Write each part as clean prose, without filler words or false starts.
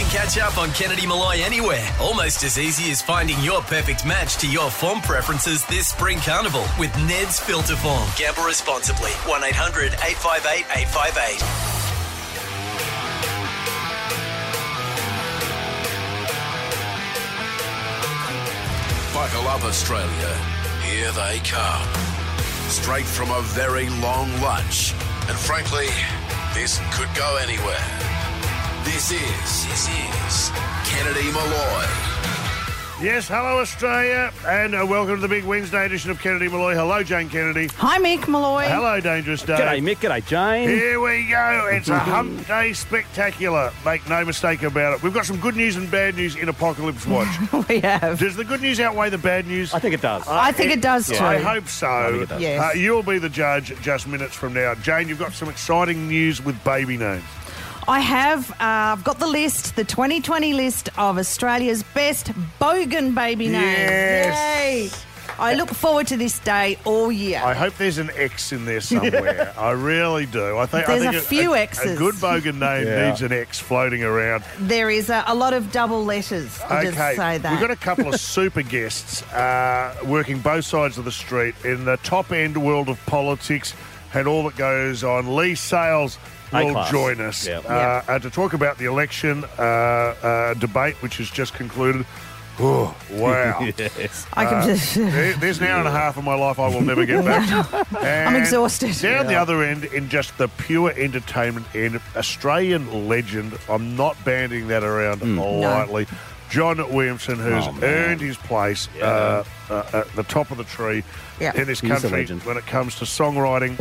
Catch up on Kennedy Malloy anywhere. Almost as easy as finding your perfect match to your form preferences this spring carnival with Ned's Filter Form. Gamble responsibly. 1-800-858-858. Buckle up, Australia. Here they come. Straight from a very long lunch. And frankly, this could go anywhere. This is Kennedy Malloy. Yes, hello Australia, and welcome to the big Wednesday edition of Kennedy Malloy. Hello, Jane Kennedy. Hi, Mick Malloy. Hello, Dangerous Dave. G'day, Mick. G'day, Jane. Here we go. It's a hump day spectacular. Make no mistake about it. We've got some good news and bad news in Apocalypse Watch. We have. Does the good news outweigh the bad news? I think it does. I think it does too. I hope so. I think it does. Yes. You'll be the judge just minutes from now. Jane, you've got some exciting news with baby names. I have. I've got the list, the 2020 list of Australia's best bogan baby names. Yes. Yay. I look forward to this day all year. I hope there's an X in there somewhere. I really do. I think There's a few X's. A good bogan name needs an X floating around. There is a lot of double letters, I'll just say that. We've got a couple of super guests working both sides of the street in the top-end world of politics and all that goes on. Lee Sales will A-class. join us to talk about the election debate, which has just concluded. Oh, wow. Yes. I can just... There's an hour and a half of my life I will never get back. I'm exhausted. Down the other end, in just the pure entertainment end, Australian legend, I'm not banding that around lightly, John Williamson, who's earned his place at the top of the tree in this He's a country legend. when it comes to songwriting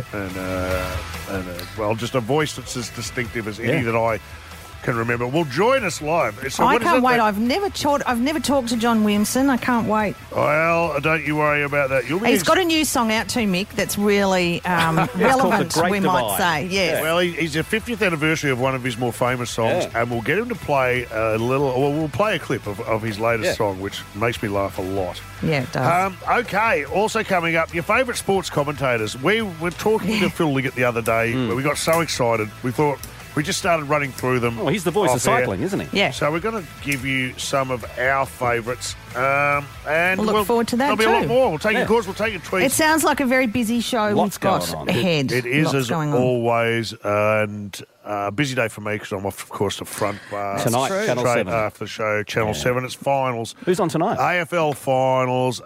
and just a voice that's as distinctive as any that I can remember. Will join us live. So I what is can't it wait. that- I've never talked to John Williamson. I can't wait. Well, don't you worry about that. You'll be He's got a new song out too, Mick, that's really relevant, The Great we might Divide. say. Yes. Well, he's the 50th anniversary of one of his more famous songs, and we'll get him to play we'll play a clip of his latest song, which makes me laugh a lot. Yeah, it does. Okay, also coming up, your favourite sports commentators. We were talking to Phil Liggett the other day, where we got so excited, we thought we just started running through them. Oh, he's the voice of off air. cycling, isn't he? Yeah. So we're going to give you some of our favourites. And We'll look forward to that There'll be a lot too. more. We'll take your calls, we'll take your tweets. It sounds like a very busy show Lots we've got going on. ahead. It is, Lots as going on. always, and a busy day for me because I'm off, of course, to front bar Tonight, true. Channel straight 7. after the show. Channel 7, it's finals. Who's on tonight? AFL finals.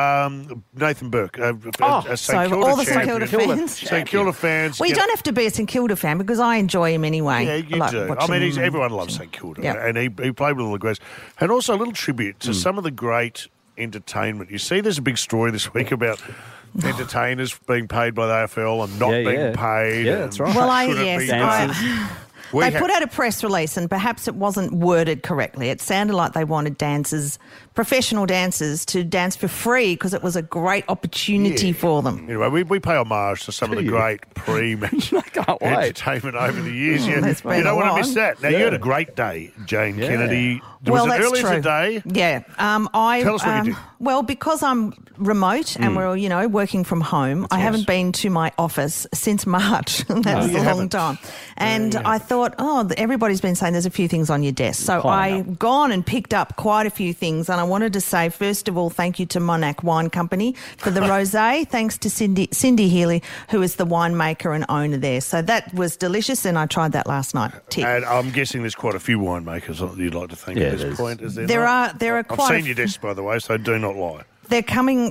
Nathan Burke, a So St Kilda all the St Kilda champion. fans. St Kilda fans. Well, you don't have to be a St Kilda fan because I enjoy him anyway. Yeah, you like do. I watching mean, him. everyone loves St Kilda, Yep. and he played with all the greats. And also a little tribute to some of the great entertainment. You see, there's a big story this week about entertainers being paid by the AFL and not being paid. Yeah, and that's right. Well, should it be Dances. done? They put out a press release and perhaps it wasn't worded correctly. It sounded like they wanted professional dancers, to dance for free because it was a great opportunity for them. Anyway, we pay homage to some of the great pre-match can't wait. entertainment over the years. You It's been don't a want to while. miss that. Now, you had a great day, Jane Kennedy. Well, was it that's early true. today? Yeah. Tell us what you did. Well, because I'm remote and we're, working from home, I haven't been to my office since March. That's you a long haven't. time. And I thought, everybody's been saying there's a few things on your desk. So Piling I've gone and picked up quite a few things. And I wanted to say, first of all, thank you to Monac Wine Company for the rosé. Thanks to Cindy Healy, who is the winemaker and owner there. So that was delicious, and I tried that last night. Tick. And I'm guessing there's quite a few winemakers that you'd like to thank at this point. Is there? There not? are I've quite a seen your desk, by the way, so do not lie. They're coming.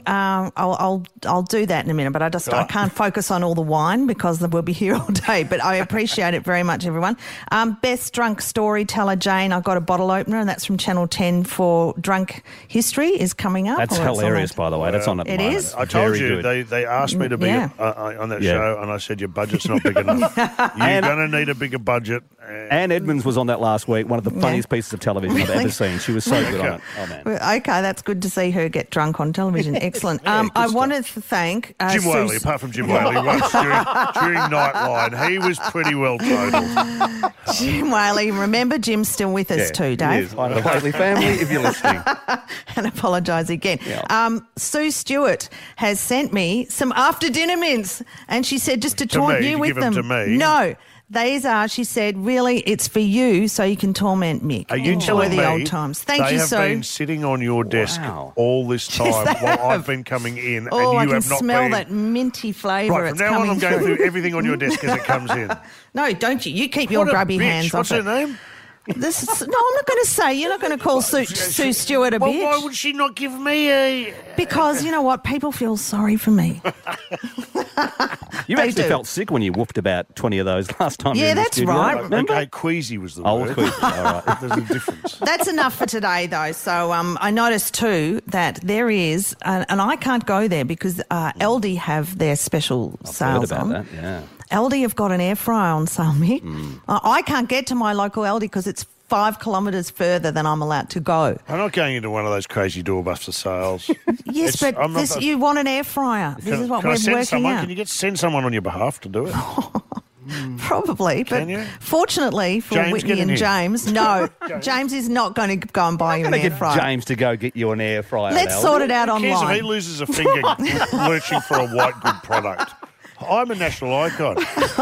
I'll do that in a minute, but I can't focus on all the wine because we'll be here all day. But I appreciate it very much, everyone. Best drunk storyteller, Jane. I got a bottle opener, and that's from Channel 10 for Drunk History is coming up. That's Or it's on hilarious, that. by the way. That's on at the It moment. is? I told Very you good. they asked me to be Yeah. on that Yeah. show, and I said your budget's not big enough. You're going to need a bigger budget. Anne Edmonds was on that last week. One of the funniest pieces of television I've Really? ever seen. She was so good on it. Oh, man. Okay, that's good to see her get drunk on television. Excellent. I wanted to thank Jim Sue- Whaley, apart from Jim Whaley, once during Nightline, he was pretty well totaled. Jim Whaley. Remember, Jim's still with us too, Dave. Part of the Whaley family, if you're listening. And apologise again. Yeah. Sue Stewart has sent me some after dinner mints, and she said just to taunt me? you To with give 'em them. to me? No, These are, she said, really, it's for you so you can torment Mick. Are you Enjoy telling the me old times. Thank they you, have Sue. been sitting on your desk Wow. all this time Yes, they while I've have. been coming in Oh, and you I can have not smell been... that minty flavour. Right, It's from now on coming I'm going through. through everything on your desk as it comes in. No, don't you? You keep your What a grubby bitch. hands What's off her it. name? This is, no, I'm not going to say. You're not going to call Sue Stewart a Well, bitch. why would she not give me a... Because, you know what? People feel sorry for me. You They actually do. felt sick when you woofed about 20 of those last time. you were Yeah, in the that's studio, right. Remember? Okay, queasy was the Oh, word. queasy. All right. There's a difference. That's enough for today, though. So I noticed, too, that there is, and I can't go there because Aldi have their special Heard sales about on. that, yeah. Aldi have got an air fryer on sale, Mick. I can't get to my local Aldi because it's 5 kilometres further than I'm allowed to go. I'm not going into one of those crazy doorbuster sales. Yes, It's- but I'm not- this, you want an air fryer. This is what Can I we're send working someone? out. Can you send someone on your behalf to do it? Probably, but Can you? fortunately for James, Whitney get in and here. James, no, James is not going to go and buy you I'm an going to air get fryer. James to go get you an air fryer. Let's Al. sort it out Who cares if he online. loses a finger lurching for a white good product? I'm a national icon.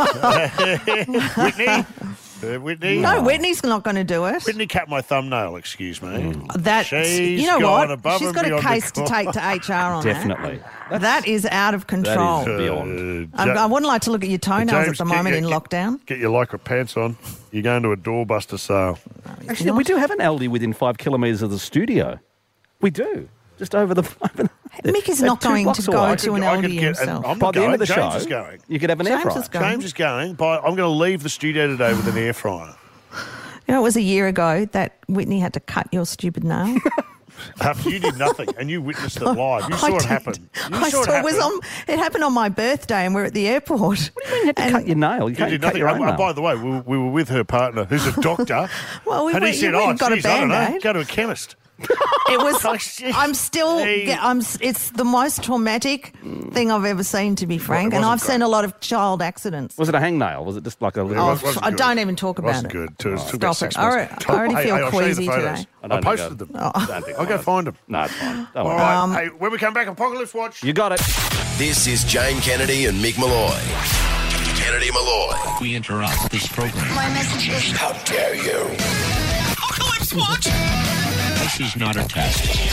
Whitney? No, Whitney's not going to do it. Whitney cut my thumbnail, excuse me. That She's you know gone what? above She's and got a beyond the case to call. take to HR on Definitely. That is out of control. That is beyond. I wouldn't like to look at your toenails at James, the moment in get- lockdown. Get your lycra pants on. You're going to a doorbuster sale. Actually, we do have an Aldi within 5 kilometres of the studio. We do. Just over the... Mick is They're not 2 going blocks to go away. to an I could Aldi get- and himself. I'm By not the end of the going. James show, is going. you could have an air James fryer. is going. James is going, but I'm going to leave the studio today with an air fryer. You know, it was a year ago that Whitney had to cut your stupid nail. After you did nothing and you witnessed it live. You saw it did. happen. You I saw saw it was happen. on. It happened on my birthday, and we're at the airport. You had to cut your nail. You You can't did cut nothing. your own nail. By the way, we were with her partner, who's a doctor. Well, we and he went- said, you went "Oh, and got a geez, I don't know. Band-Aid." Go to a chemist." It was. Oh, shit. I'm still. Hey. It's the most traumatic thing I've ever seen, to be frank. it And wasn't I've seen great. a lot of child accidents. Was it a hangnail? Was it just like a little... Oh, wasn't I good. don't even talk about Wasn't it. good. It took about Stop 6 it. months. I already feel I'll show you the queasy photos. today. I don't posted think them. don't think I'll go find them. No, it's fine. Don't All worry. right. Hey, when we come back, Apocalypse Watch. You got it. This is Jane Kennedy and Mick Malloy. Kennedy Malloy. We interrupt this program. My message is How dare you? Apocalypse Watch. This is not a test.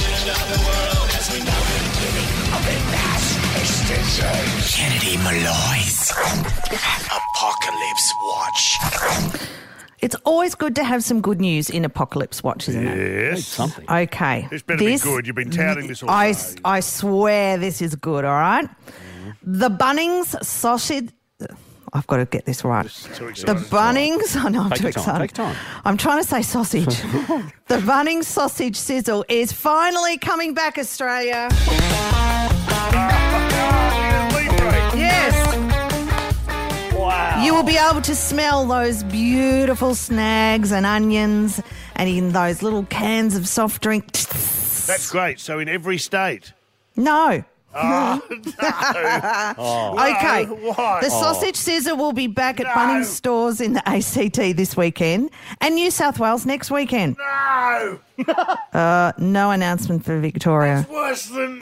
Kennedy Malloy's Apocalypse Watch. It's always good to have some good news in Apocalypse Watch, isn't it? Yes. Something. Okay. This better be good. You've been touting this all I, day. I swear this is good, all right? The Bunnings sausage... I've got to get this right. too The excited. Bunnings... I know, I'm Take too your time, excited. take your time. I'm trying to say sausage. The Bunnings sausage sizzle is finally coming back, Australia. Yes. Wow. You will be able to smell those beautiful snags and onions and in those little cans of soft drink. That's great. So in every state. No. Oh, Okay. why? The sausage sizzle will be back at No. Bunnings stores in the ACT this weekend and New South Wales next weekend. No. No announcement for Victoria. Worse than.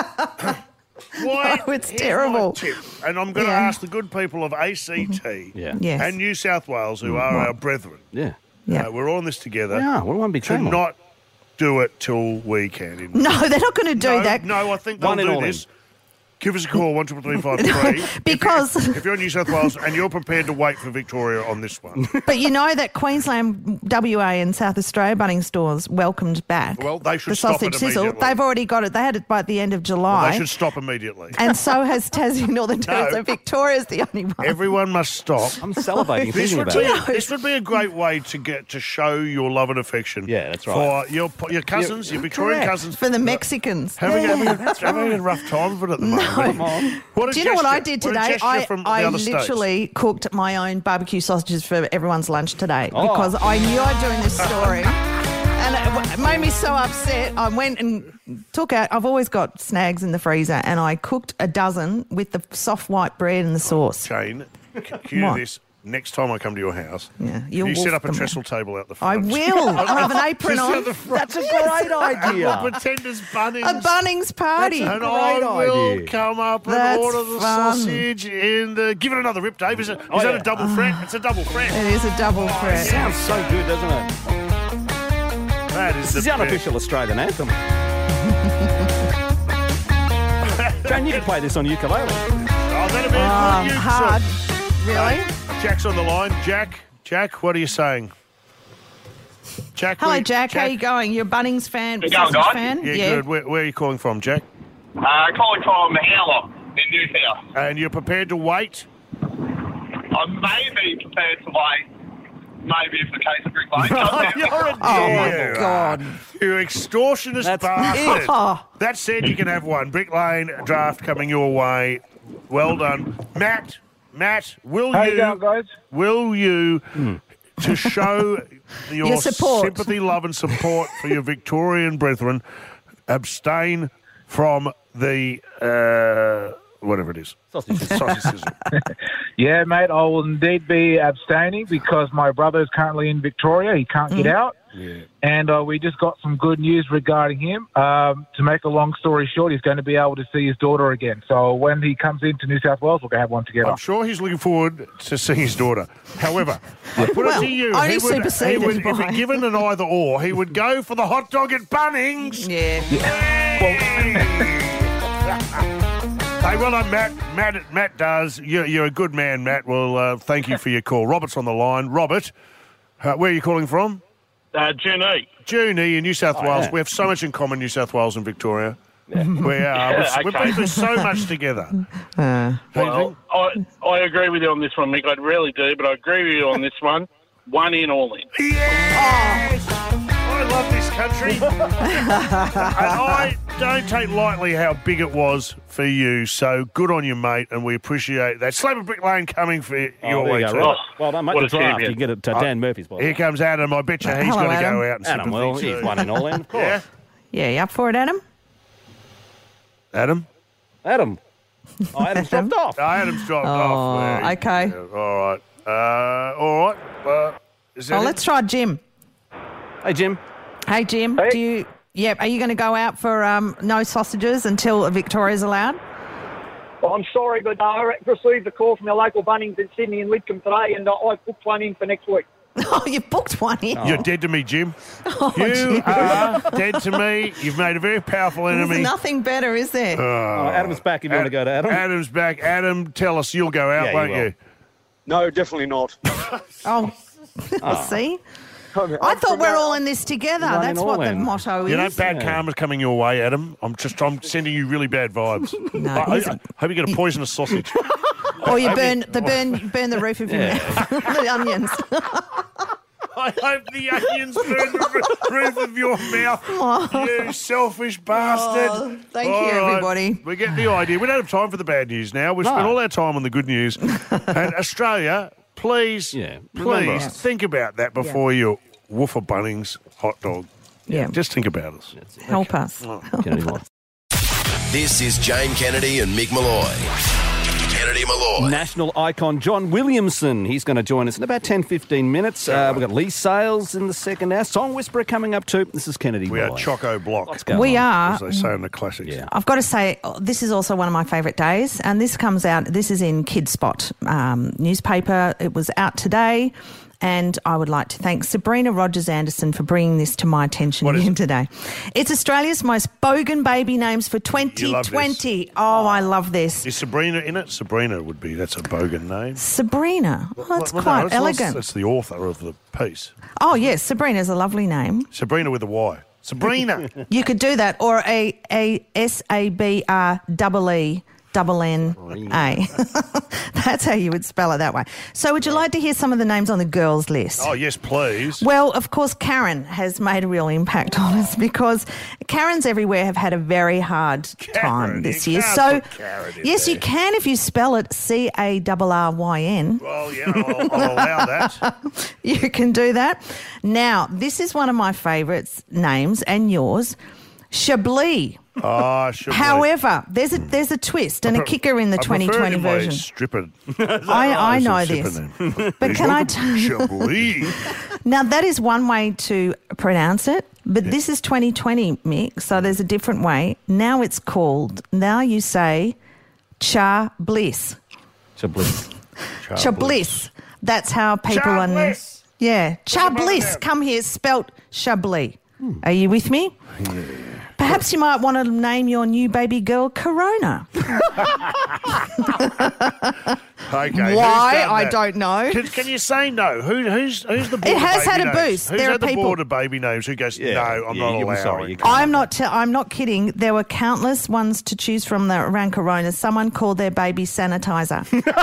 Why? No, it's Here's terrible. my tip, and I'm going to Yeah. ask the good people of ACT Yeah. Yes. and New South Wales, who are our brethren. Yeah. Yeah. We're all in this together. Yeah, what one big To family. not do it till weekend. No, they're not going to do no, that. No, I think they'll One in do all this. Give us a call, 1-2-3-5-3. Because- If you're in New South Wales and you're prepared to wait for Victoria on this one. But you know that Queensland, WA and South Australia Bunnings stores welcomed back Well, they should the stop sausage it sizzle. immediately. They've already got it. They had it by the end of July. They should stop immediately. And so has Tassie, Northern Territory. No. So Victoria's the only one. Everyone must stop. I'm salivating This thinking would, about be, it. this would be a great way to get to show your love and affection. Yeah, that's right. For your cousins, your Victorian correct. cousins. For the Mexicans. Having a rough time of it at the moment. Come on. What a Do you know what I gesture. did What a today? gesture from the I other states. literally cooked my own barbecue sausages for everyone's lunch today Oh. because I knew I'd doing this story. And it made me so upset. I went and took out, I've always got snags in the freezer, and I cooked a dozen with the soft white bread and the sauce. Jane, cue What? this. next time I come to your house, Yeah, you you'll set up a wolf them trestle out. table out the I front. will. I'll have an apron Just on. at the front. That's a great We'll idea. pretend it's Bunnings. A Bunnings party. And Great I will idea. come up and That's order the fun. sausage and give it another rip, Dave. Is that yeah. a double fret? It's a double fret. It is a double threat. Sounds so good, doesn't it? That is This is the unofficial Australian anthem. Jane, you can play this on ukulele. Oh, that'd be a good use. Hard. Really? Jack's on the line. Jack, what are you saying? Jack, Hello, Jack. How you going? You're a Bunnings fan? How you going, sausage guys? fan? Yeah, good. Where are you calling from, Jack? Calling from Howler in New South. And you're prepared to wait? I may be prepared to wait. Maybe if the case of Brick Lane comes out. You're a Oh, my dear. God. You extortionist That's- bastard. Oh. That said, you can have one. Brick Lane draft coming your way. Well done. Matt, will How you... you going, guys? Will you, to show your support. sympathy, love and support for your Victorian brethren, abstain from the, whatever it is, sausage sizzle. Yeah, mate, I will indeed be abstaining because my brother is currently in Victoria. He can't get out. Yeah. And we just got some good news regarding him. To make a long story short, he's going to be able to see his daughter again. So when he comes into New South Wales, we'll have one together. I'm sure he's looking forward to seeing his daughter. However, I put it Well, to you, only he would, superseded if by- given an either or, he would go for the hot dog at Bunnings. Yeah. Hey, well done, Matt. Matt does. You're a good man, Matt. Well, thank you for your call. Robert's on the line. Robert, where are you calling from? Junie. Junie in New South Wales. yeah. We have so much in common, New South Wales and Victoria. We are. We've been through so much together. Don't you Well, I agree with you on this one, Mick. I really do, but I agree with you on this one. One in, all in. think? Yes! I love this country. And I don't take lightly how big it was for you. So good on you, mate, and we appreciate that. Slap a Brick Lane coming for your There way you go, too. right. Well done, mate. What The a draft. champion. You can get it to Dan Murphy's boy. Here comes Adam. I bet you he's Hello, going to Adam. go out and Adam, well, sympathy he's too. one in all in, of course. Yeah, Yeah, you up for it, Adam? Adam. Adam. Oh, Adam's dropped off. Adam's dropped Oh, off. There. okay. Yeah, all right. Is that Well, it? let's try Jim. Hey, Jim. Hey, Jim, Hey. do you... Yep, are you going to go out for no sausages until Victoria's allowed? Well, I'm sorry, but I received a call from our local Bunnings in Sydney and Lidcombe today, and I booked one in for next week. Oh, you booked one in. You're dead to me, Jim. Oh, You Jim. are dead to me. You've made a very powerful There's enemy. nothing better, is there? Oh, Adam's back if you want to go to Adam. Adam's back. Adam, tell us you'll go out, Yeah, you won't will. you? No, definitely not. Oh, see? I thought we're all in this together. One That's and what all the in. motto is. You know, bad karma's coming your way, Adam. I'm sending you really bad vibes. No, I isn't. hope you get a poisonous sausage. Or you burn the roof of your mouth. The onions. I hope the onions burn the roof of your mouth, you selfish bastard. Oh, thank you, All right, everybody. We get the idea. We don't have time for the bad news now. We've spent all our time on the good news. And Australia, please, Yeah, remember please us. think about that before you woof a Bunnings hot dog. Yeah. Just think about us. Help us. Kennedy Moore. This is Jane Kennedy and Mick Malloy. Kennedy Malloy. National icon John Williamson. He's going to join us in about 10, 15 minutes. We've got Lee Sales in the second hour. Song Whisperer coming up too. This is Kennedy We are Malloy. Choco Block, What's going We on? are. as they say in the classics. Yeah. I've got to say, this is also one of my favourite days, and this comes out, this is in Kid Spot newspaper. It was out today, and I would like to thank Sabrina Rogers-Anderson for bringing this to my attention What is here it? today. It's Australia's most bogan baby names for love 2020. Oh, I love this. Is Sabrina in it? Sabrina would be, that's a bogan name. Sabrina. Oh, that's Well, no, quite it's- elegant. That's the author of the piece. Oh, yes, Sabrina's a lovely name. Sabrina with a Y. Sabrina. You could do that, or a SABREENNA. That's how you would spell it that way. So would you like to hear some of the names on the girls' list? Oh, yes, please. Well, of course, Karen has made a real impact on us because Karens everywhere have had a very hard time this you year. can't So, put Karen in yes, there. you can if you spell it CARRYN. Well, yeah, I'll allow that. You can do that. Now, this is one of my favourites names and yours, Chablis. Oh, should However, there's a twist and a kicker in the 2020 version. Stripper. I know this. But can I tell you? Chablis. Now, that is one way to pronounce it, but this is 2020, Mick, so there's a different way. Now you say Chablis. Chablis. Chablis. That's how people Chablis. Yeah, Chablis. Come here, spelt Chablis. Are you with me? Yeah. Perhaps you might want to name your new baby girl Corona. Okay, Why? I don't know. Can you say no? Who's the board It has of baby had a names? boost. Who's There are had the people- board of baby names? Who goes, no, I'm not you'll be allowing. sorry, you can't. I'm not kidding. There were countless ones to choose from around Corona. Someone called their baby sanitizer.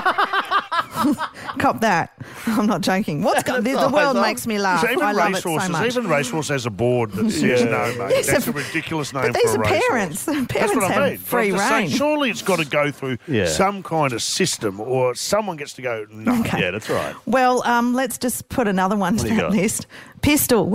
Cop that. I'm not joking. The world makes me laugh. So even I love it so Racehorses, much. even Racehorse has a board that says no, mate. Yes, That's a ridiculous name but these for a are racehorse. parents. That's Parents what I have mean. free But I'm just saying, reign. surely it's got to go through some kind of system, or someone gets to go, no. Okay. Yeah, that's right. Well, let's just put another one to do you that got? list. Pistol.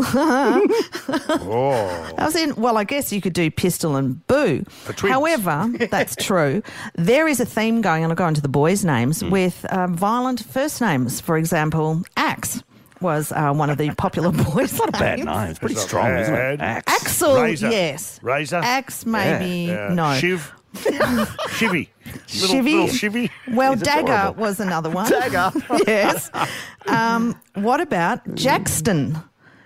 Oh. I guess you could do Pistol and Boo. twins. However, that's true. There is a theme going, and I'll go into the boys' names, Hmm. with violent first names. For example, Axe was one of the popular boys' Not a bad name. It's pretty strong, isn't it? bad. Axe. Axel, Razor. yes. Razor. Axe, maybe, Yeah. no. Shiv. Shivvy. Shivvy. Little Shivvy. Well, He's Dagger adorable. was another one. Dagger. Yes. What about Jaxton?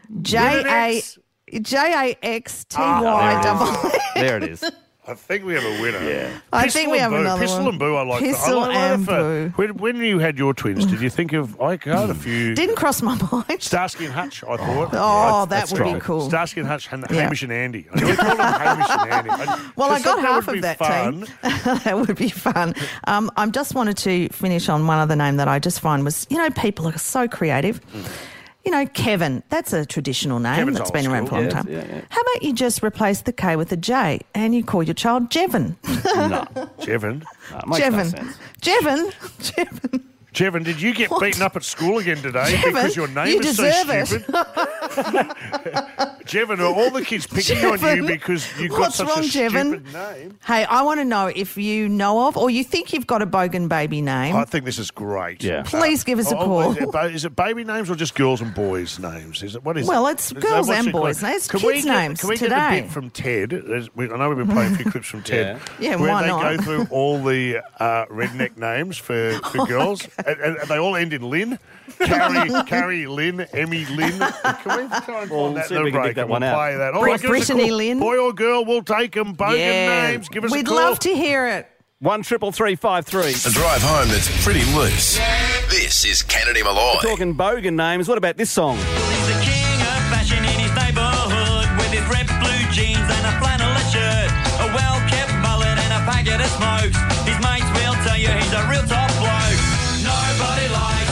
Jaxty. There it is. I think we have a winner. Yeah. I think we have another Pistol one. and Boo, I like that. Pistol I like and that for- When you had your twins, did you think of, I had a few. Didn't cross my mind. Starsky and Hutch, I thought. Oh, that that's would be right. cool. Starsky and Hutch and Yeah. Hamish and Andy. I never called them Hamish and Andy. Well, I just got thought half would of be that fun. team. That would be fun. I just wanted to finish on one other name that I just find was, people are so creative. Kevin, that's a traditional name Kevin's that's old been around for a long school. time. Yeah. How about you just replace the K with a J and you call your child Jevon? No. Jevon. That makes no sense. Jevon. Jevon, did you get beaten up at school again today Jevon, because your name you is so deserve it. stupid? Jevon, are all the kids picking on you Jevon, because you've got what's such wrong, a Jevon? stupid name? Hey, I want to know if you know of or you think you've got a bogan baby name. I think this is great. Yeah. Please give us a call. Is it baby names or just girls and boys names? What is Well, it? it's Is girls that and what's it boys' called? names. Can Kids' we names Can we today. get a bit from Ted? I know we've been playing a few clips from Ted. Yeah, where why they not? go through all the redneck names for girls, and they all end in Lynn. Carrie Lynn, Emmy Lynn. Can we try and Well, find that see in if we the can break dig that and one we'll out. play that? Brittany give us a call. Lynn. Boy or girl, we'll take them. Bogan names. Give us a We'd call. love to hear it. 1-333-553. A drive home that's pretty loose. This is Kennedy Malloy. Talking bogan names. What about this song? He's the king of fashion in his neighbourhood with his red blue jeans and a flannelette shirt, a well-kept mullet and a packet of smokes. His mates will tell you he's a real top bloke. Nobody likes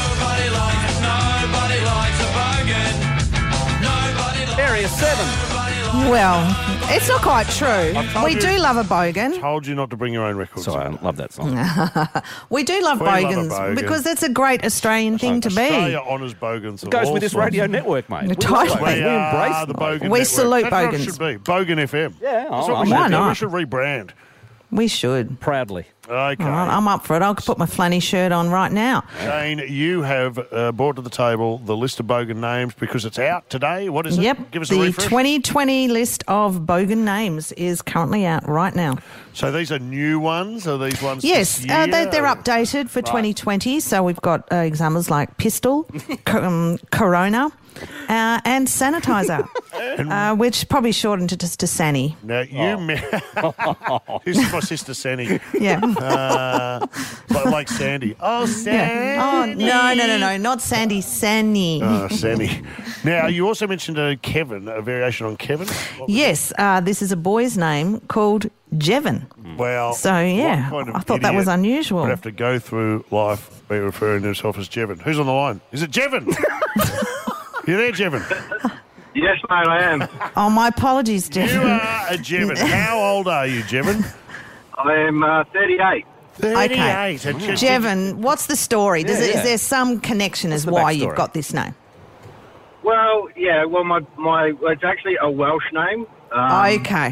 a bogan. Nobody likes Area 7. Well, it's not quite true. told We you- do love a bogan. Told you not to bring your own records. Sorry, I love that song. We do love We love a bogans bogan. because it's a great Australian thing to Australia be. honours bogans. of Goes all with this sorts. radio network, mate. We Totally. love it. We embrace the them. Bogan We Network. salute That's what it bogans. should be. Bogan FM. Yeah, That's what I'm we should Why do. not? We should rebrand. We should. Proudly. Okay. All right, I'm up for it. I'll put my flanny shirt on right now. Shane, you have brought to the table the list of bogan names because it's out today. What is it? Yep. Give us a The refresh. 2020 list of bogan names is currently out right now. So these are new ones? Are these ones Yes, this year? they're updated for 2020. So we've got examples like Pistol, Corona, and Sanitizer, which probably shortened to just to Sanny. Now, this is my sister, Sandy. Yeah. Like Sandy. Oh, Sandy. Oh, no, not Sandy, Sanny. Oh, Sandy. Now, you also mentioned Kevin, a variation on Kevin. Yes, this is a boy's name called Jevon. Well, So, yeah, what kind of I thought that was idiot unusual. would have to go through life be referring to himself as Jevon. Who's on the line? Is it Jevon? You there, Jevon? Yes, mate, I am. Oh, my apologies, You Jevon. are a Jevon. How old are you, Jevon? I am 38. 38. Okay. Jevon, what's the story? Is yeah. there some connection as the why backstory? you've got this name? Well, yeah, my it's actually a Welsh name. Okay.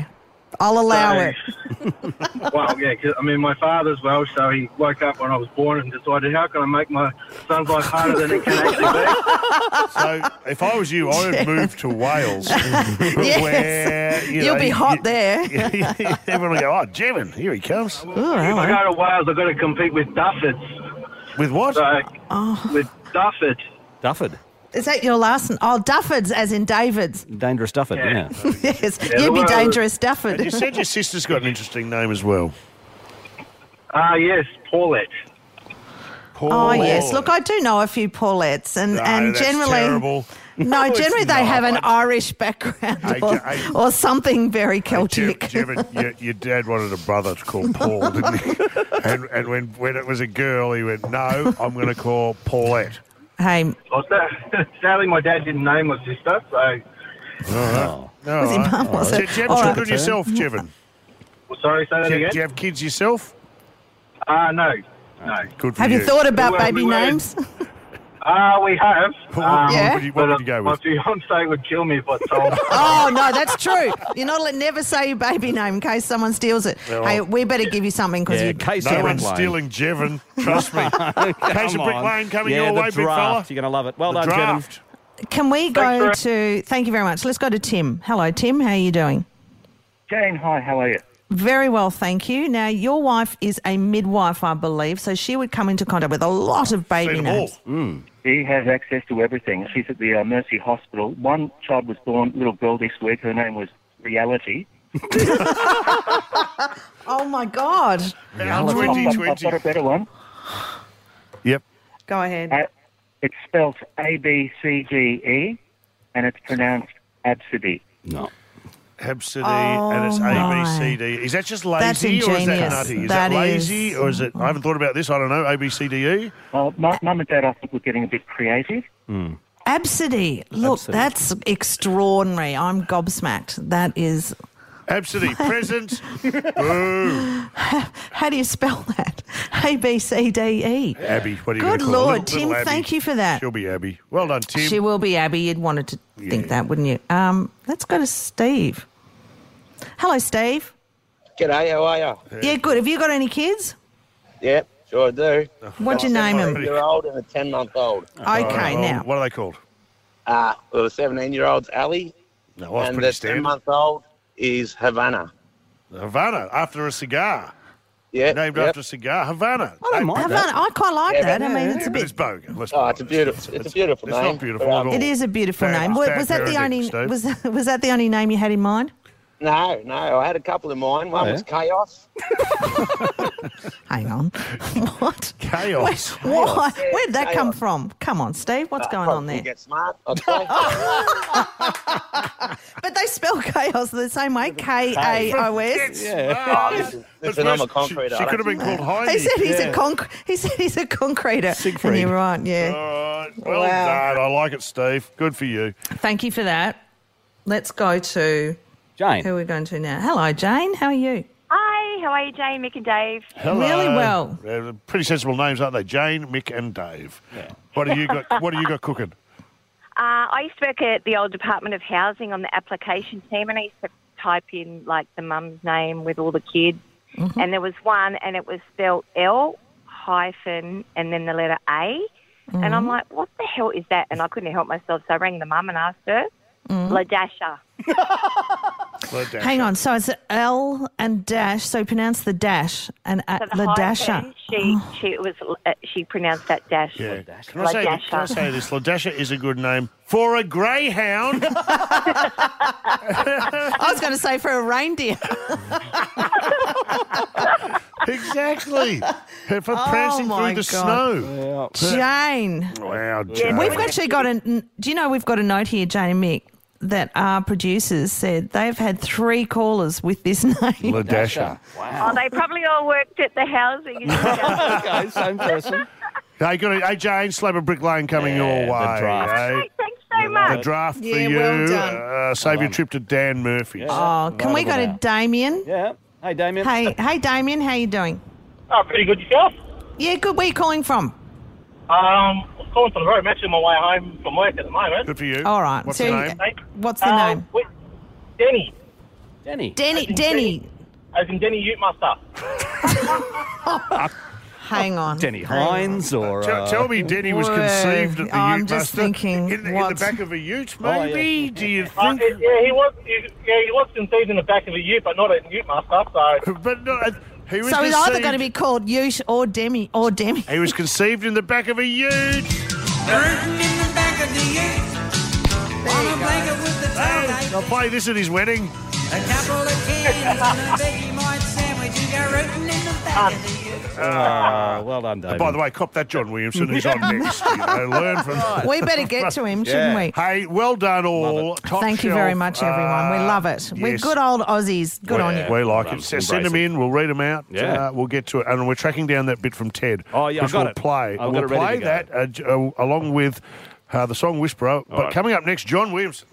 I'll allow it. Well, yeah, 'cause, I mean, my father's Welsh, so he woke up when I was born and decided, how can I make my son's life harder than it can actually be? So if I was you, I would move to Wales. Where, You'll be hot there. Everyone will go, oh, Jevon, here he comes. If I go to Wales, I've got to compete with Duffords. With what? So, with Dufford. Dufford. Is that your last? Oh, Duffords, as in David's. Dangerous Dufford, yeah. Yes, you'd be dangerous, Dufford. And you said your sister's got an interesting name as well. Yes, Paulette. Oh, yes. Look, I do know a few Paulettes, and that's generally... terrible. No, generally they have an Irish background or something very Celtic. Jevon, your dad wanted a brother called Paul, didn't he? And when it was a girl, he went, no, I'm going to call Paulette. Hey. Well, sadly, my dad didn't name my sister, so... Was he mum, was it? Do you have All children right. yourself, Jevon? Well, sorry, say that again? Do you have kids yourself? No. Good for Have you thought about baby names? We have. Yeah? What would you go My with? fiancé would kill me if I told her. Oh, no, that's true. You're not never say your baby name in case someone steals it. Well, Hey, we better give you something because you... No one's stealing Jevon. Trust me. Case of Brick Lane coming your way, big fella. Draft. You're going to love it. Well The done, draft. Can we go to... Thank you very much. Let's go to Tim. Hello, Tim. How are you doing? Jane, hi, how are you? Very well, thank you. Now, your wife is a midwife, I believe, so she would come into contact with a lot of baby names. She has access to everything. She's at the Mercy Hospital. One child was born, little girl this week. Her name was Reality. Oh, my God. I've got a better one. Yep. Go ahead. It's spelled A-B-C-D-E, and it's pronounced Absidy. No. Absidy, and it's A-B-C-D. Is that just lazy That's or is that ingenious. nutty? Is That that lazy is- or is it... I haven't thought about this. I don't know. A-B-C-D-E? Mum and Dad, I think we're getting a bit creative. Absidy. Look, that's extraordinary. I'm gobsmacked. That is... Absidy. Present. Boo. How do you spell that? A-B-C-D-E. Abby. What are you Good gonna call her? Lord, Little Tim, Abby. thank you for that. She'll be Abby. Well done, Tim. She will be Abby. You'd wanted to think that, wouldn't you? Let's go to Steve. Hello, Steve. G'day, how are you? Yeah, good. Have you got any kids? Yep, sure do. What'd you name 'em? 7-year-old and a 10-month-old. Okay, now. What are they called? Well, the 17-year-old's Ali, No, that's and pretty the standard. 10-month-old is Havana. Havana, after a cigar. Yeah, Named after a cigar. Havana. I don't mind Havana, I quite like Yeah, that. but- I mean, it's a But bit... it's bogan. Let's Oh, be it's a honest. beautiful. It's a beautiful It's name. not beautiful at all. It is a beautiful Bad- name. bad Was that the parenting, only... Steve. Was that the only name you had in mind? No, I had a couple in mind. One was Chaos. Hang on. What? Chaos. Why? Yeah, Where did that come chaos. from? Come on, Steve. What's going on Probably there? Get smart, I'd say. But they spell chaos the same way. K-A-O-S. Listen, I'm a concreter. She could have been called Heidi. He said he's a concreter. Siegfried. And you're right, yeah. All right. Well Wow. done. I like it, Steve. Good for you. Thank you for that. Let's go to Jane. who are we going to now? Hello, Jane. How are you? Hi, how are you, Jane, Mick and Dave? Hello. Really well. Pretty sensible names, aren't they? Jane, Mick, and Dave. Yeah. What have you got? What have you got cooking? I used to work at the old Department of Housing on the application team, and I used to type in, like, the mum's name with all the kids. Mm-hmm. And there was one, and it was spelled L hyphen and then the letter A. And I'm like, what the hell is that? And I couldn't help myself, so I rang the mum and asked her. Ladasha. Hang on. So it's L and dash. So pronounce the dash and So the Ladasha. hyphen, she pronounced that dash. Yeah. Can I say this? Ladasha is a good name for a greyhound. I was going to say for a reindeer. Exactly. For prancing my through the God. snow. Jane. Wow, Jane. We've actually got do you know we've got a note here, Jane and Mick, that our producers said they've had 3 callers with this name. Ladasha. Oh, they probably all worked at the housing. Okay, same person. Hey, good. Hey, Jane, Slab of Brick Lane coming your way. the draft. eh? Thanks so much. The draft for Yeah, you. well done. Save your trip to Dan Murphy's. Oh, can we go to Damien? Yeah. Hey, Damien. Hey, Damien, how you doing? Oh, pretty good yourself. Yeah, good. Where are you calling from? I was calling from the road. I'm actually on my way home from work at the moment. Good for you. All right. What's So the name? What's the name? Denny. Denny. Denny. As in Denny Utemuster. Hang on. Denny Hines or... Tell me Denny was conceived at the I'm Ute just Muster thinking, in the back of a ute, maybe? Do you think? He was conceived in the back of a ute, but not a Ute Muster, so... But no, he was So he's conceived... either going to be called Ute or Demi. He was conceived in the back of a ute. Rooting in the back of the ute. On a blanket with the tailgate. I'll play this at his wedding. A couple of cans and a Vegemite sandwich. You go rooting in the back of the ute. Well done, David. By the way, cop that John Williamson. He's on next. Learn from... We better get to him, shouldn't we? Hey, well done all. Top Thank you very much, everyone. We love it. We're yes. good old Aussies. Good on you. We like it. Send them in. We'll read them out. Yeah. We'll get to it. And we're tracking down that bit from Ted. Oh, yeah, which I've got we'll it. play. I've got we'll it ready play to go. that along with the song Whisperer. But right. coming up next, John Williamson.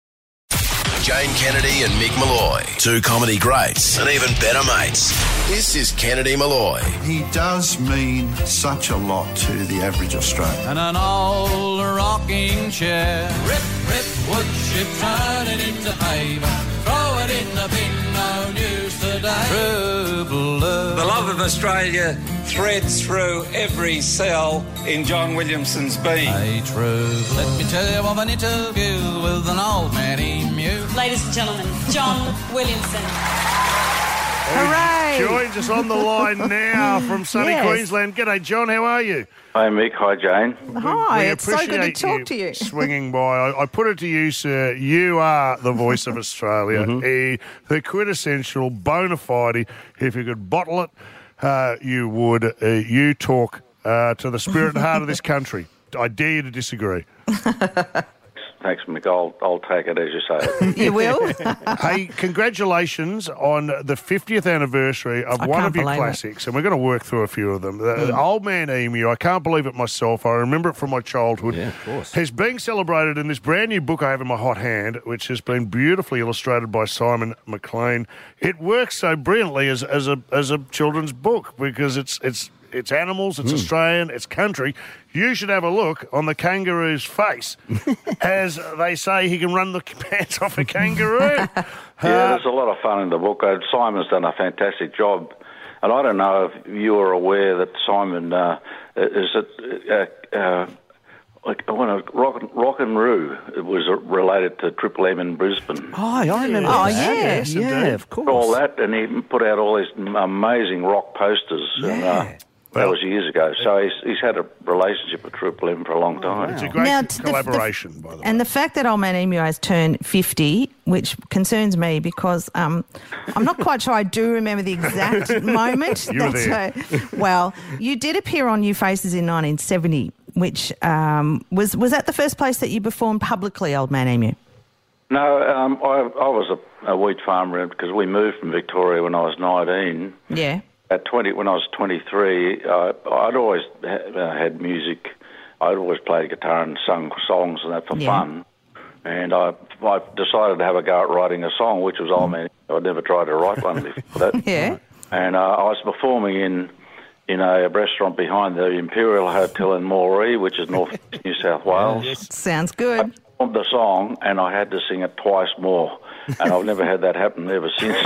Jane Kennedy and Mick Malloy. Two comedy greats and even better mates. This is Kennedy Malloy. He does mean such a lot to the average Australian. And an old rocking chair. Rip, rip, wood chip, turn it into paper. Throw it in the bin, no news today. True blue. The love of Australia threads through every cell in John Williamson's being. Hey, true. Let me tell you of an interview with an old man emu. Ladies and gentlemen, John Williamson. Hooray! Joins us on the line now from sunny Yes. Queensland. G'day, John. How are you? Hi, Mick. Hi, Jane. Hi, We it's so good to appreciate talk to you. Swinging by. I put it to you, sir. You are the voice of Australia, the quintessential bona fide. If you could bottle it, you would. You talk to the spirit and heart of this country. I dare you to disagree. Thanks, Mick. I'll take it as you say it. You will? Hey, congratulations on the 50th anniversary of one can't of your believe classics, and we're going to work through a few of them. The Old Man Emu, I can't believe it myself. I remember it from my childhood. Yeah, of course. Is being celebrated in this brand new book I have in my hot hand, which has been beautifully illustrated by Simon McLean. It works so brilliantly as a children's book because it's animals, it's Australian, it's country. You should have a look on the kangaroo's face. As they say, he can run the pants off a kangaroo. Yeah, there's a lot of fun in the book. Simon's done a fantastic job. And I don't know if you are aware that Simon Rock and Roo. It was related to Triple M in Brisbane. Oh, I remember Oh, that. yeah. Yeah, of course. All that, and he put out all these amazing rock posters. And, that was years ago. So he's had a relationship with Triple M for a long time. It's a great Now, collaboration, by the way. And the fact that Old Man Emu has turned 50, which concerns me because I'm not quite sure I do remember the exact moment. You were there. Well, you did appear on New Faces in 1970, which was that the first place that you performed publicly, Old Man Emu? No, I was a wheat farmer because we moved from Victoria when I was 19. Yeah. When I was 23, I'd always had music. I'd always played guitar and sung songs and that for fun. And I decided to have a go at writing a song, which was Old Man. I'd never tried to write one before that. Yeah. And I was performing in a restaurant behind the Imperial Hotel in Moree, which is north New South Wales. Sounds good. I performed the song, and I had to sing it twice more. And I've never had that happen ever since.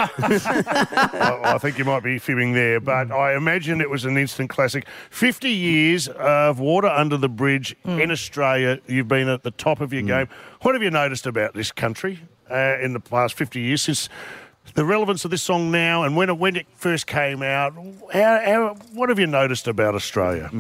I think you might be fibbing there, but I imagine it was an instant classic. 50 years of water under the bridge in Australia. You've been at the top of your game. What have you noticed about this country in the past 50 years since the relevance of this song now and when it first came out? What have you noticed about Australia?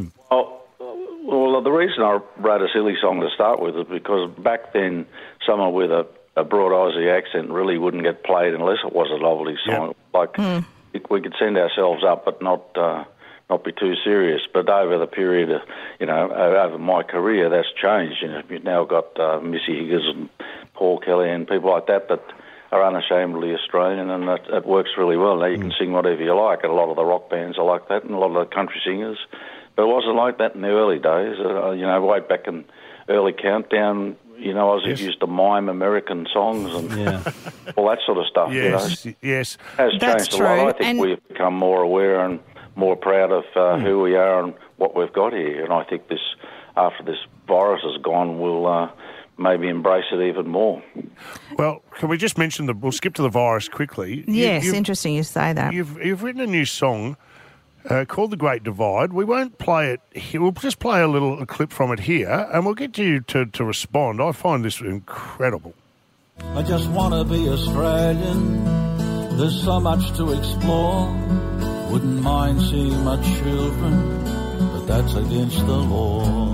Well, the reason I wrote a silly song to start with is because back then someone with a broad Aussie accent really wouldn't get played unless it was a lovely song. We could send ourselves up, but not be too serious. But over the period of, over my career, that's changed. You've now got Missy Higgins and Paul Kelly and people like that are unashamedly Australian, and it works really well. Now you can sing whatever you like, and a lot of the rock bands are like that, and a lot of the country singers. But it wasn't like that in the early days. Way back in early Countdown, Ozzy used to mime American songs and all that sort of stuff. Yes. It has changed a lot. I think we've become more aware and more proud of who we are and what we've got here. And I think after this virus has gone, we'll maybe embrace it even more. Well, can we just mention we'll skip to the virus quickly. Yes, interesting you say that. You've written a new song called The Great Divide. We won't play it here. We'll just play a clip from it here, and we'll get you to respond. I find this incredible. I just want to be Australian. There's so much to explore. Wouldn't mind seeing my children, but that's against the law.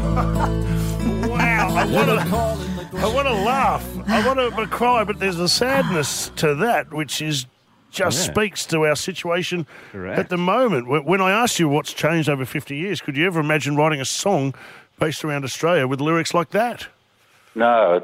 Wow, I want to laugh. I want to cry, but there's a sadness to that, which just speaks to our situation at the moment. When I asked you what's changed over 50 years, could you ever imagine writing a song based around Australia with lyrics like that? No,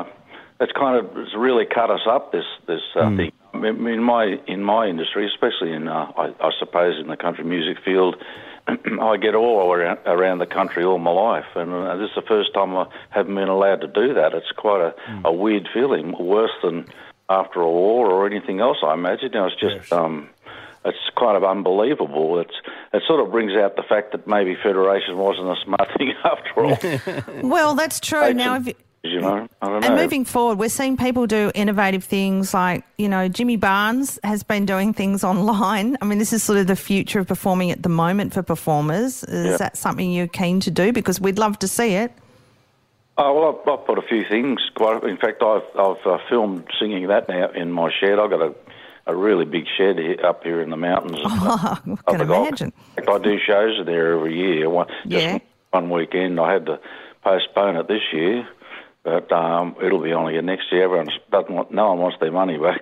it's really cut us up, this thing. In my industry, especially in I suppose in the country music field, I get all around the country all my life, and this is the first time I haven't been allowed to do that. It's quite a weird feeling, worse than after a war or anything else, I imagine. It's just it's kind of unbelievable. It sort of brings out the fact that maybe federation wasn't a smart thing after all. Well, that's true. Now, I don't know. And moving forward, we're seeing people do innovative things like, Jimmy Barnes has been doing things online. I mean, this is sort of the future of performing at the moment for performers. Is that something you're keen to do? Because we'd love to see it. Oh, well, I've put a few things. In fact, I've filmed singing that now in my shed. I've got a really big shed up here in the mountains. Oh, I can imagine. In fact, I do shows there every year. Just one weekend. I had to postpone it this year. But it'll be on again next year. No one wants their money back.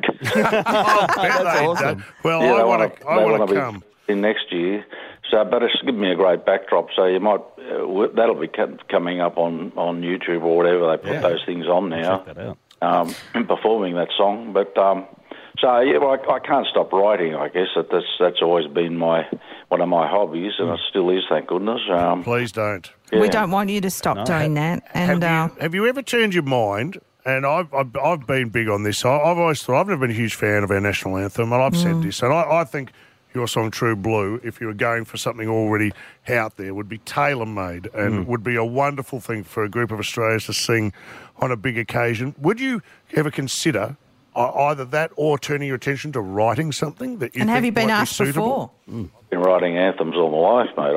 That's awesome. Well, I want to come in next year. So, but it's given me a great backdrop. So you might that'll be coming up on YouTube or whatever. They put those things on now. Check that out. Performing that song, but I can't stop writing. I guess that's always been one of my hobbies, and it still is. Thank goodness. Please don't. Yeah. We don't want you to stop doing that. And have you ever turned your mind? And I've been big on this. I've always thought I've never been a huge fan of our national anthem, and I've said this, and I think your song True Blue, if you were going for something already out there, would be tailor-made and would be a wonderful thing for a group of Australians to sing on a big occasion. Would you ever consider either that or turning your attention to writing something that you and think have you been might asked be suitable? before? I've been writing anthems all my life, mate.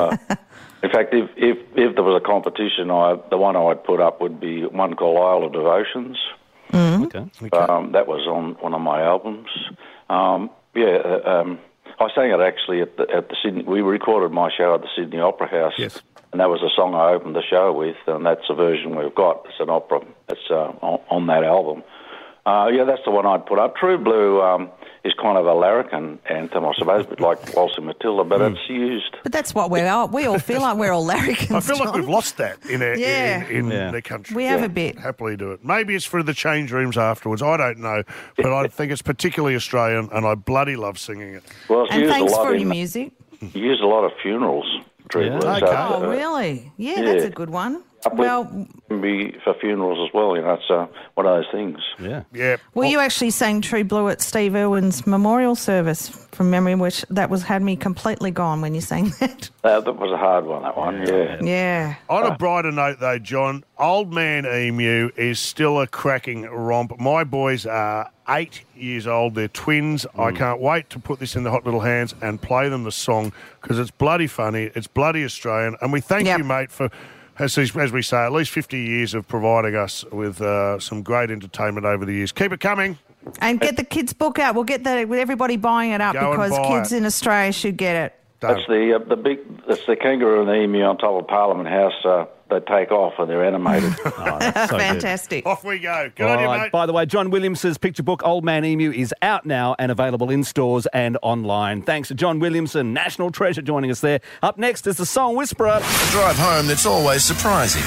In fact, if there was a competition, the one I'd put up would be one called Isle of Devotions. Okay. That was on one of my albums. I sang it actually at the Sydney. We recorded my show at the Sydney Opera House. Yes. And that was the song I opened the show with, and that's the version we've got. It's an opera. It's on that album. That's the one I'd put up. True Blue is kind of a larrikin anthem, I suppose, but like Waltzing Matilda, but it's used. But that's what we are. We all feel like we're all larrikins. I feel like John. we've lost that in the country. We have a bit. Happily do it. Maybe it's for the change rooms afterwards. I don't know, but I think it's particularly Australian, and I bloody love singing it. Well, it's and used thanks a lot for your music. Used a lot of funerals. True Blue. Okay. Oh, really? Yeah, that's a good one. Well, can be for funerals as well. It's one of those things. Yeah. Well, you actually sang True Blue at Steve Irwin's memorial service from memory, which had me completely gone when you sang that. That was a hard one, that one, Yeah. On a brighter note, though, John, Old Man Emu is still a cracking romp. My boys are 8 years old. They're twins. I can't wait to put this in the hot little hands and play them the song because it's bloody funny. It's bloody Australian. And we thank you, mate, for... As we say, at least 50 years of providing us with some great entertainment over the years. Keep it coming. And get the kids' book out. We'll get that with everybody buying it up because kids in Australia should get it. That's that's the kangaroo and the emu on top of Parliament House. They take off and they're animated. That's so fantastic. Off we go. Good on you, mate. By the way, John Williamson's picture book, Old Man Emu, is out now and available in stores and online. Thanks to John Williamson, national treasure, joining us there. Up next is the Song Whisperer. A drive home that's always surprising.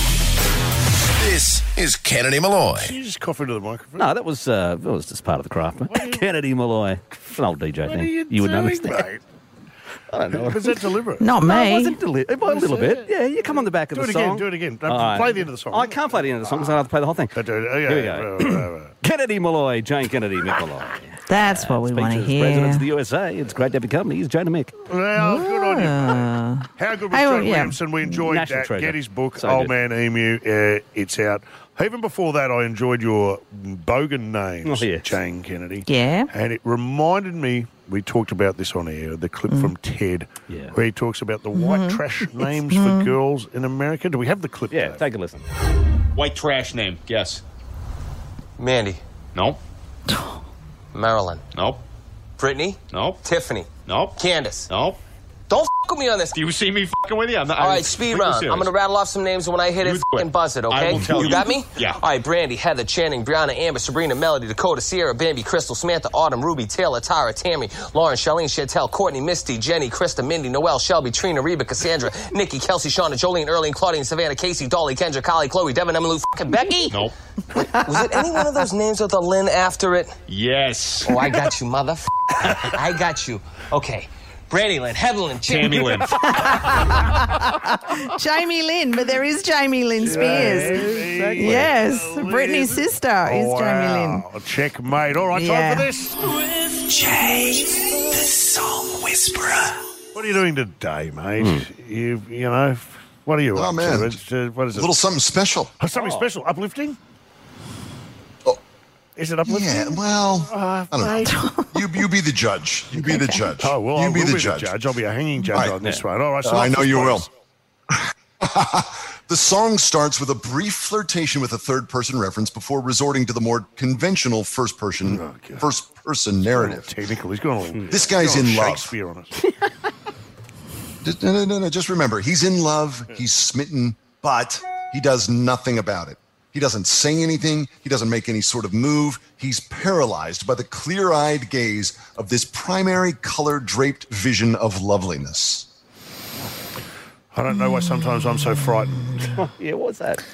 This is Kennedy Malloy. Can you just cough into the microphone? No, that was just part of the craft, mate. Kennedy Malloy. An old DJ thing. You would understand. Mate? I don't know. Was that deliberate? Not me. No, it wasn't deliberate. A little bit. Yeah, you come on the back of the song. Do it again. All Play the end of the song. I can't play the end of the song because I have to play the whole thing. Here we go. Kennedy Malloy, Jane Kennedy, Mick Malloy. That's what we want to hear. Presidents of the USA. It's great to have your company. He's Jane and Mick. Well, good on you. How good was John Williamson? We enjoyed National that. treasure. Get his book, So Old good. Man Emu. It's out. Even before that, I enjoyed your bogan names, Jane Kennedy. Yeah. And it reminded me, we talked about this on air, the clip from Ted, where he talks about the white trash names for girls in America. Do we have the clip? Yeah, Dave? take a listen. White trash name, guess. Mandy. Nope. Marilyn. Nope. Brittany. Nope. Tiffany. Nope. Candace. Nope. Don't with me on this. Do you see me fucking with you? I'm not, All right, speed round. I'm going to rattle off some names, and when I hit it, fucking buzz it, okay? I will tell you. You got me? Yeah. All right, Brandy, Heather, Channing, Brianna, Amber, Sabrina, Melody, Dakota, Sierra, Bambi, Crystal, Samantha, Autumn, Ruby, Taylor, Tara, Tammy, Lauren, Charlene, Chantel, Courtney, Misty, Jenny, Krista, Mindy, Noelle, Shelby, Trina, Reba, Cassandra, Nikki, Kelsey, Shauna, Jolene, Erling, Claudine, Savannah, Casey, Dolly, Kendra, Kylie, Chloe, Devin, Emily, fucking Becky? Nope. Was it any one of those names with a Lynn after it? Yes. Oh, I got you, motherfucker. I got you. Okay. Brandy Lynn, Heather Lynn, Tammy Lynn. Jamie Lynn, but there is Jamie Lynn Spears. Exactly. Yes, Brittany's sister is Jamie Lynn. Checkmate. All right, time for this. Jay, the Song Whisperer. What are you doing today, mate? You know, what are you up man. to? What is it? A little something special. Oh, something special. Uplifting? Is it uplifting? Yeah, well, I don't know. You be the judge. You be the judge. Oh, well, you I be will the judge. I'll be a hanging judge on this one. All right, so I know you will. please. The song starts with a brief flirtation with a third-person reference before resorting to the more conventional first-person narrative. Technical. He's going. This guy's in love. Shakespeare on us. No. Just remember, he's in love. He's smitten, but he does nothing about it. He doesn't say anything. He doesn't make any sort of move. He's paralyzed by the clear-eyed gaze of this primary color-draped vision of loveliness. I don't know why sometimes I'm so frightened. Yeah, what's that?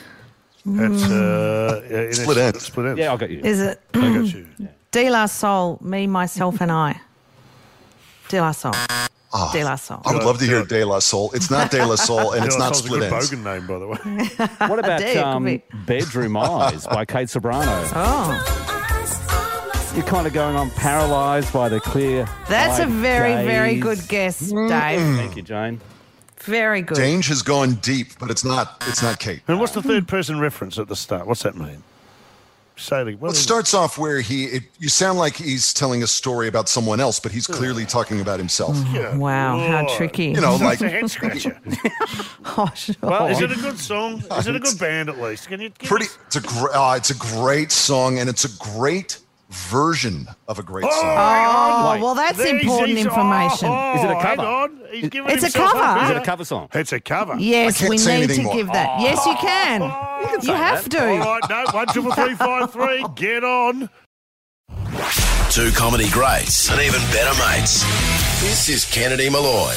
It's Split Ends. Split Ends. Yeah, I'll get you. Is it I got you. De La Soul, Me, Myself and I? De La Soul. De La Soul. I would love to hear De La Soul. It's not De La Soul, and it's De La not Soul's Split a good Ends. bogan name, by the way. What about could be. Bedroom Eyes by Kate Sobrano? Oh, You're kind of going on paralysed by the clear. that's a very good guess, Dave. Thank you, Jane. Very good. Dange has gone deep, but it's not Kate. And what's the third-person reference at the start? What's that mean? Say it. Well, it starts off where you sound like he's telling a story about someone else, but he's clearly talking about himself. Wow, how tricky. You know, like It's a head scratcher. Oh, sure. Well, is it a good song? Is it a good band at least? Can you give us- it's a great song, and it's a great version of a great song. Oh, well, that's important information. Is it a Hang cover? on. He's giving It's a himself cover. up Is here. it a cover song? It's a cover. Yes, I can't we say need to anything more. give that. Yes, you can. You have to. All right, no, 1 2 3 5 3. Get on. Two comedy greats and even better mates. This is Kennedy Malloy.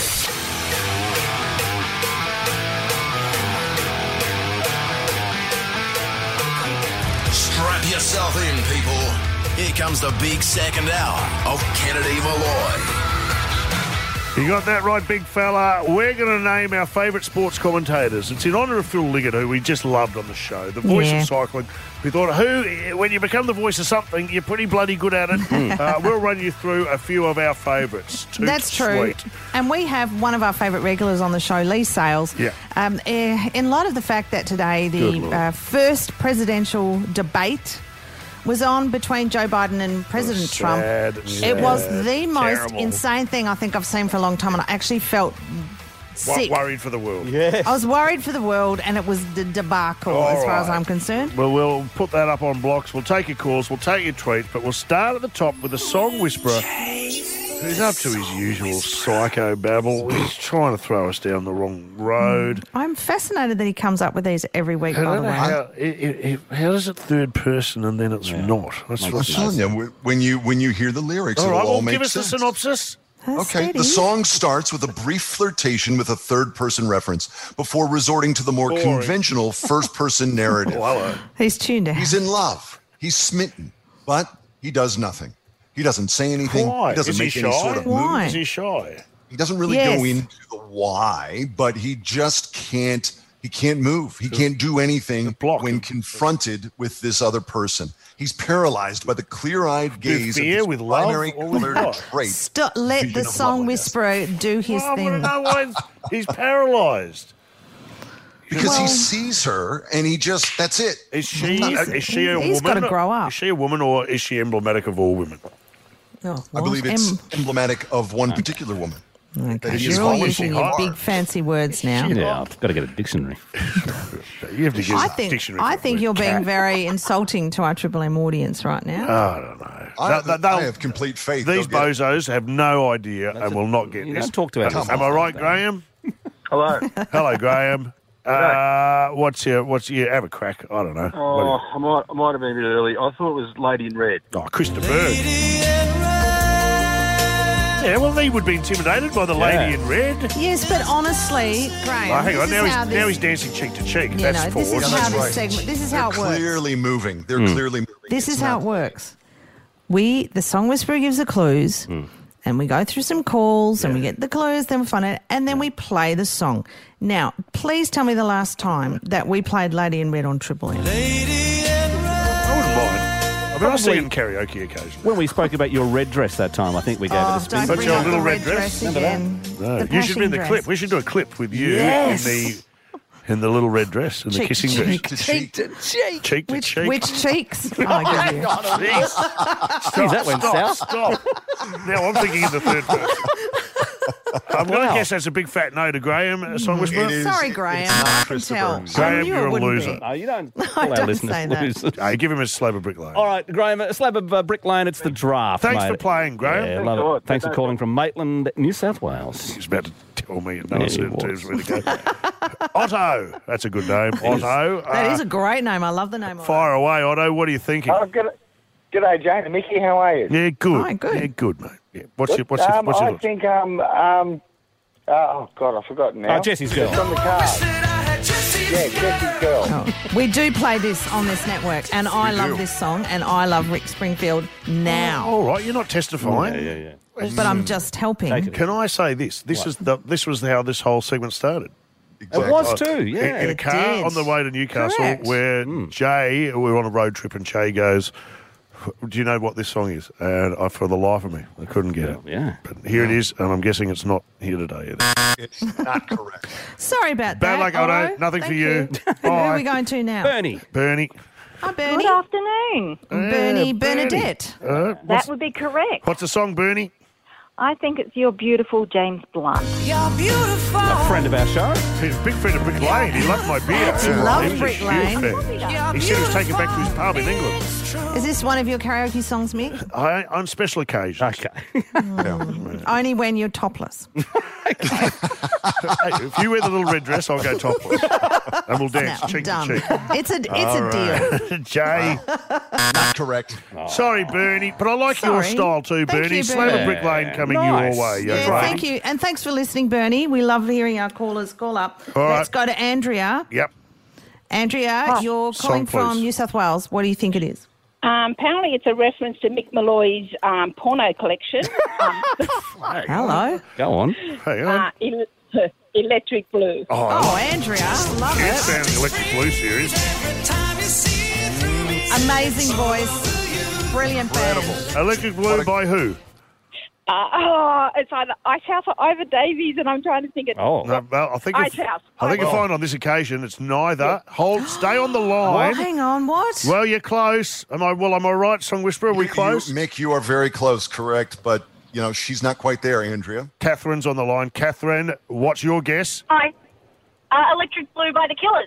Strap yourself in, people. Here comes the big second hour of Kennedy Malloy. You got that right, big fella. We're going to name our favourite sports commentators. It's in honour of Phil Liggett, who we just loved on the show, the voice of cycling. We thought, when you become the voice of something, you're pretty bloody good at it. We'll run you through a few of our favourites. That's true. Sweet. And we have one of our favourite regulars on the show, Lee Sales. Yeah. In light of the fact that today the first presidential debate was on between Joe Biden and President Trump. It was the most insane thing I think I've seen for a long time, and I actually felt sick. Worried for the world. Yes. I was worried for the world, and it was the debacle as far as I'm concerned. Well, we'll put that up on blocks. We'll take your calls. We'll take your tweets. But we'll start at the top with a song whisperer who's up to his usual psycho babble. He's trying to throw us down the wrong road. I'm fascinated that he comes up with these every week, I by don't the know way. how does it third person and then it's not? That's I'm telling you, when you hear the lyrics, all it'll right, all well, make give us sense. the synopsis. Okay, the song starts with a brief flirtation with a third-person reference before resorting to the more conventional first-person narrative. He's tuned out. He's in love. He's smitten, but he does nothing. He doesn't say anything. Why? He doesn't Is he make any shy? sort of Why? move. Is he shy? He doesn't really go into the why, but he just can't. He can't move. He can't do anything when confronted with this other person. He's paralyzed by the clear-eyed gaze of this primary colored trait. Stop, let the song whisperer do his I thing. want to know why he's paralysed. Because he sees her and he just, that's it. Is she a woman? He's got to grow up. Is she a woman or is she emblematic of all women? Oh, I believe it's emblematic of one particular woman. Okay. He is You're all always using your hard. big fancy words now. Yeah, I've got to get a dictionary. You have to get I a think dictionary. I for think the you're being cat. very insulting to our Triple M audience right now. I don't know. I have complete faith. These they'll get it. bozos have no idea and will not get You this. don't talk to our Am I right, Graham? Hello. Hello, Graham. What's your have a crack? I don't know. Oh, I might have been a bit early. I thought it was Lady in Red. Oh, Krista Bird. Yeah, well, he would be intimidated by the lady in red. Yes, but honestly, Graham. Oh, hang on. this is how Now he's dancing cheek to cheek. You That's know, forward. this is how this segment. This is how it They're works. clearly moving. They're clearly moving. This is It's how not- it works. The Song Whisperer gives the clues, and we go through some calls, and we get the clues, then we find it, and then we play the song. Now, please tell me the last time that we played Lady in Red on Triple M. I wouldn't mind. I mean, I see it in karaoke occasionally. When we spoke about your red dress that time, I think we gave it a spin. Don't But bring your up little the red dress? dress again. No, The you should be in the passion clip. dress. We should do a clip with you Yes. in the little red dress and the Cheek to kissing cheek. dress. Cheek to cheek. Cheek to cheek. Which cheeks? Oh, I give you. Jeez, that went south. Stop. Now I'm thinking in the third person. I'm going to guess that's a big fat no to Graham, Song Whisperer. It is. Sorry, It's Graham. not I can Christopher. tell. Graham, I knew you're it a wouldn't loser. be. No, you don't I call our don't listeners say that. losers. Hey, give him a slab of Brick Lane. All right, Graham, a slab of Brick Lane. It's the draft. Thanks mate. for playing, Graham. Yeah, Thanks love a it. lot. Thanks for Thanks. calling from Maitland, New South Wales. He's about to tell me in no Yeah, he certain was. terms where to go. Otto. That's a good name. Otto. That is a great name. I love the name. Fire away, Otto. What are you thinking? G'day, Jane and Mickey. How are you? Yeah, good. Hi, good. Yeah, good, mate. Yeah. What's your I thoughts? think oh God, I've forgotten now. Oh, Jesse's Girl. It's on the card. Yeah, Jesse's Girl. Oh, we do play this on this network, and I love this song, and I love Rick Springfield now. All right, you're not testifying. Yeah. But I'm just helping. Can I say this? This was how this whole segment started. It was too, yeah. In a It car did. on the way to Newcastle, Correct. where Jay, we were on a road trip, and Jay goes, "Do you know what this song is?" And for the life of me, I couldn't get it. Yeah. But here it is, and I'm guessing it's not here today either. It's not correct. Sorry about Bad that. luck, Otto. Otto. Nothing for Thank you. Who are Bye. we going to now? Bernie. Bernie. Hi, Bernie. Good afternoon. Bernie Bernadette. That would be correct. What's the song, Bernie? I think it's You're Beautiful, James Blunt. You're beautiful. A friend of our show. He's a big friend of Brick Lane. He loved my beer. He loved was a Brick huge Lane. fan. He said he was taken back to his pub in England. Is this one of your karaoke songs, Mick? On special occasions. Okay. Only when you're topless. Hey, if you wear the little red dress, I'll go topless. And we'll dance Now, cheek done. to cheek. It's a deal. Jay. Not correct. Sorry, Bernie, but I like your Sorry. style too, Thank Bernie. you, Slab of Bernie. Brick Lane coming Nice. your way. Yeah, great. thank you. And thanks for listening, Bernie. We love hearing our callers call up. All Let's right. go to Andrea. Yep. Andrea, you're Song, calling from please. New South Wales. What do you think it is? Apparently it's a reference to Mick Malloy's porno collection. Hello. Go on. Hang on. Electric Blue. Oh, Andrea. Love Can't it. stand the Electric Blue series. Amazing voice. Brilliant band. Electric Blue by who? It's either Ice House or Ivor Davies, and I'm trying to think of Oh. No, well, I think Ice House. you'll find on this occasion it's neither. Stay on the Oh, line. hang on. What? Well, you're close. Am I right, Song Whisperer? Are we close? Mick, you are very close, correct, but she's not quite there, Andrea. Catherine's on the line. Catherine, what's your guess? Hi. Electric Blue by the Killers.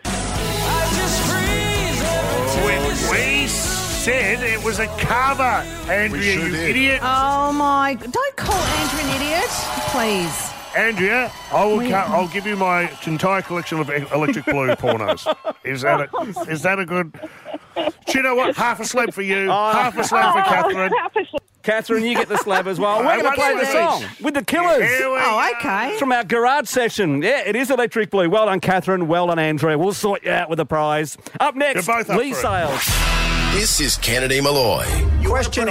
We said it was a cover, Andrea, sure you did. idiot. Oh, my. Don't call Andrea an idiot, please. Andrea, I'll give you my entire collection of Electric Blue pornos. Is that a good? Do you know what? Half a slab for you, half a slab for Catherine. Catherine, you get the slab as well. We're Hey, going to play the what's song this? with the Killers. Here we Oh, go. okay. It's from our garage session. Yeah, it is Electric Blue. Well done, Catherine. Well done, Andrea. We'll sort you out with a prize. Up next, You're both up Lee for it. Sales. This is Kennedy Malloy. The question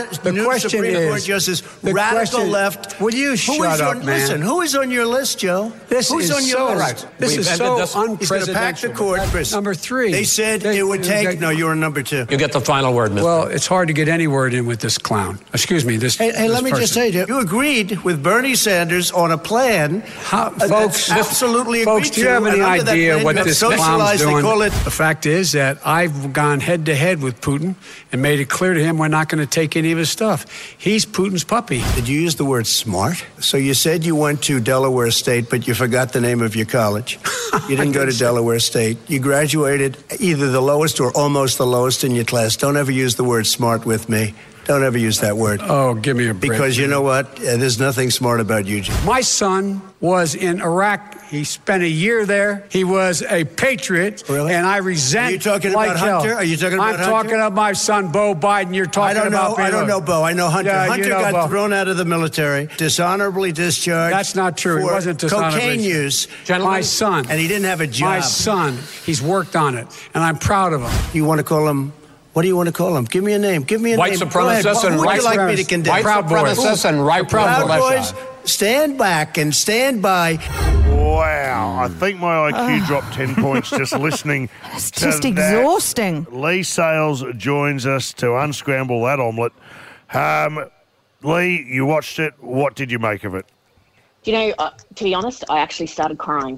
is, radical left. Will you shut up, man? Listen, who is on your list, Joe? Who's on your list? This is so unprecedented. He's going to pack the court. Number 3. They said it would take. No, you're number 2. You get the final word, Mr. Well, it's hard to get any word in with this clown. Excuse me. Hey, let me just say to you, you agreed with Bernie Sanders on a plan. Folks, absolutely agreed. Folks, do you have any idea what this clown's doing? They call it. The fact is that I've gone head to head with Putin and made it clear to him we're not going to take any of his stuff. He's Putin's puppy. Did you use the word smart? So you said you went to Delaware State, but you forgot the name of your college. You didn't go to Delaware State. You graduated either the lowest or almost the lowest in your class. Don't ever use the word smart with me. Don't ever use that word. Oh, give me a break. Because you know what? There's nothing smart about you, Jim. My son was in Iraq. He spent a year there. He was a patriot. Really? And I resent. Are you talking about Hunter? Are you talking about Hunter? I'm talking about my son, Beau Biden. You're talking about. I don't know Beau. I know Hunter. Yeah, Hunter got thrown out of the military, dishonorably discharged. That's not true. He wasn't dishonorably. Cocaine use. My son. And he didn't have a job. My son. He's worked on it, and I'm proud of him. You want to call him? What do you want to call him? Give me a name. Give me a white name. Supremacists and white like me to condemn? White supremacists and right Proud Boys. Stand back and stand by. Wow. I think my IQ dropped 10 points just listening. It's just exhausting. Lee Sales joins us to unscramble that omelette. Lee, you watched it. What did you make of it? You know, to be honest, I actually started crying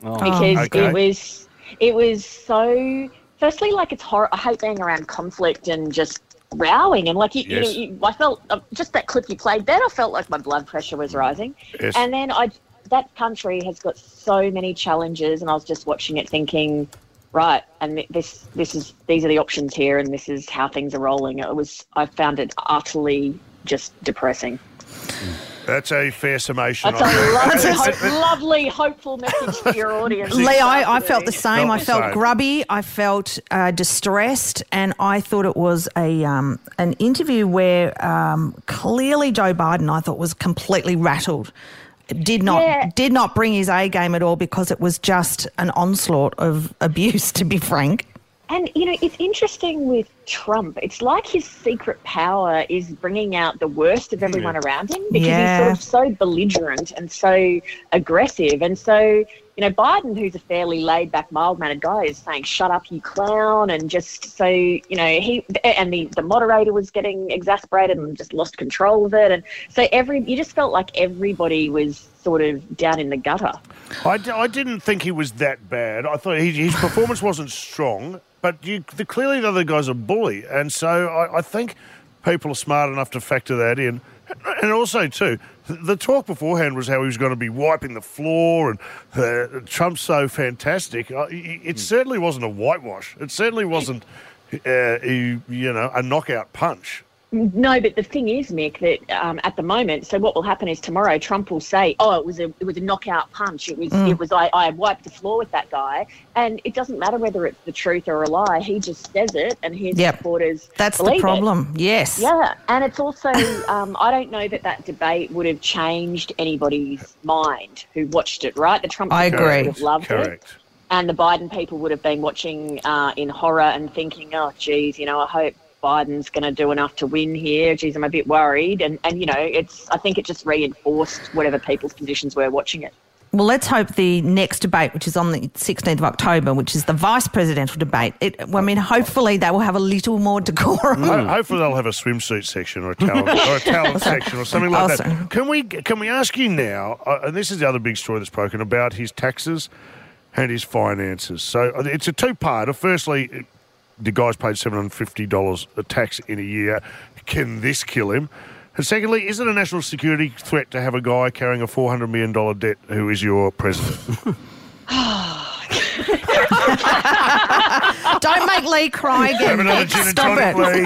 because it was so. Firstly, like it's horror. I hate being around conflict and just rowing and like I felt just that clip you played. Then I felt like my blood pressure was rising, and then that country has got so many challenges, and I was just watching it thinking, right, and these are the options here, and this is how things are rolling. I found it utterly just depressing. That's a fair summation. That's a lovely, hopeful message for your audience. Lee, I felt the same. I felt grubby. I felt distressed, and I thought it was an interview where clearly Joe Biden, I thought, was completely rattled. Did not bring his A game at all because it was just an onslaught of abuse, to be frank. And, you know, it's interesting with Trump. It's like his secret power is bringing out the worst of everyone around him because he's sort of so belligerent and so aggressive. And so, you know, Biden, who's a fairly laid-back, mild-mannered guy, is saying, shut up, you clown. And just so, you know, the moderator was getting exasperated and just lost control of it. And so you just felt like everybody was sort of down in the gutter. I didn't think he was that bad. I thought his performance wasn't strong, but clearly the other guy's a bully. And so I think people are smart enough to factor that in. And also, too, the talk beforehand was how he was going to be wiping the floor and Trump's so fantastic. It certainly wasn't a whitewash. It certainly wasn't, a knockout punch. No, but the thing is, Mick, that at the moment, so what will happen is tomorrow Trump will say, "Oh, it was a knockout punch. It was I wiped the floor with that guy," and it doesn't matter whether it's the truth or a lie. He just says it, and his supporters That's believe the problem. It. Yes. Yeah, and it's also I don't know that debate would have changed anybody's mind who watched it. Right, the Trump supporters would have loved it. And the Biden people would have been watching in horror and thinking, "Oh, geez, you know, I hope Biden's going to do enough to win here. Geez, I'm a bit worried." And you know, I think it just reinforced whatever people's conditions were watching it. Well, let's hope the next debate, which is on the 16th of October, which is the vice presidential debate, hopefully they will have a little more decorum. Hopefully they'll have a swimsuit section or a talent section or something like that. Can we ask you now, and this is the other big story that's broken, about his taxes and his finances. So it's a two-parter. Firstly, the guy's paid $750 a tax in a year. Can this kill him? And secondly, is it a national security threat to have a guy carrying a $400 million debt who is your president? Don't make Lee cry again. Have another gin and tonic, Lee.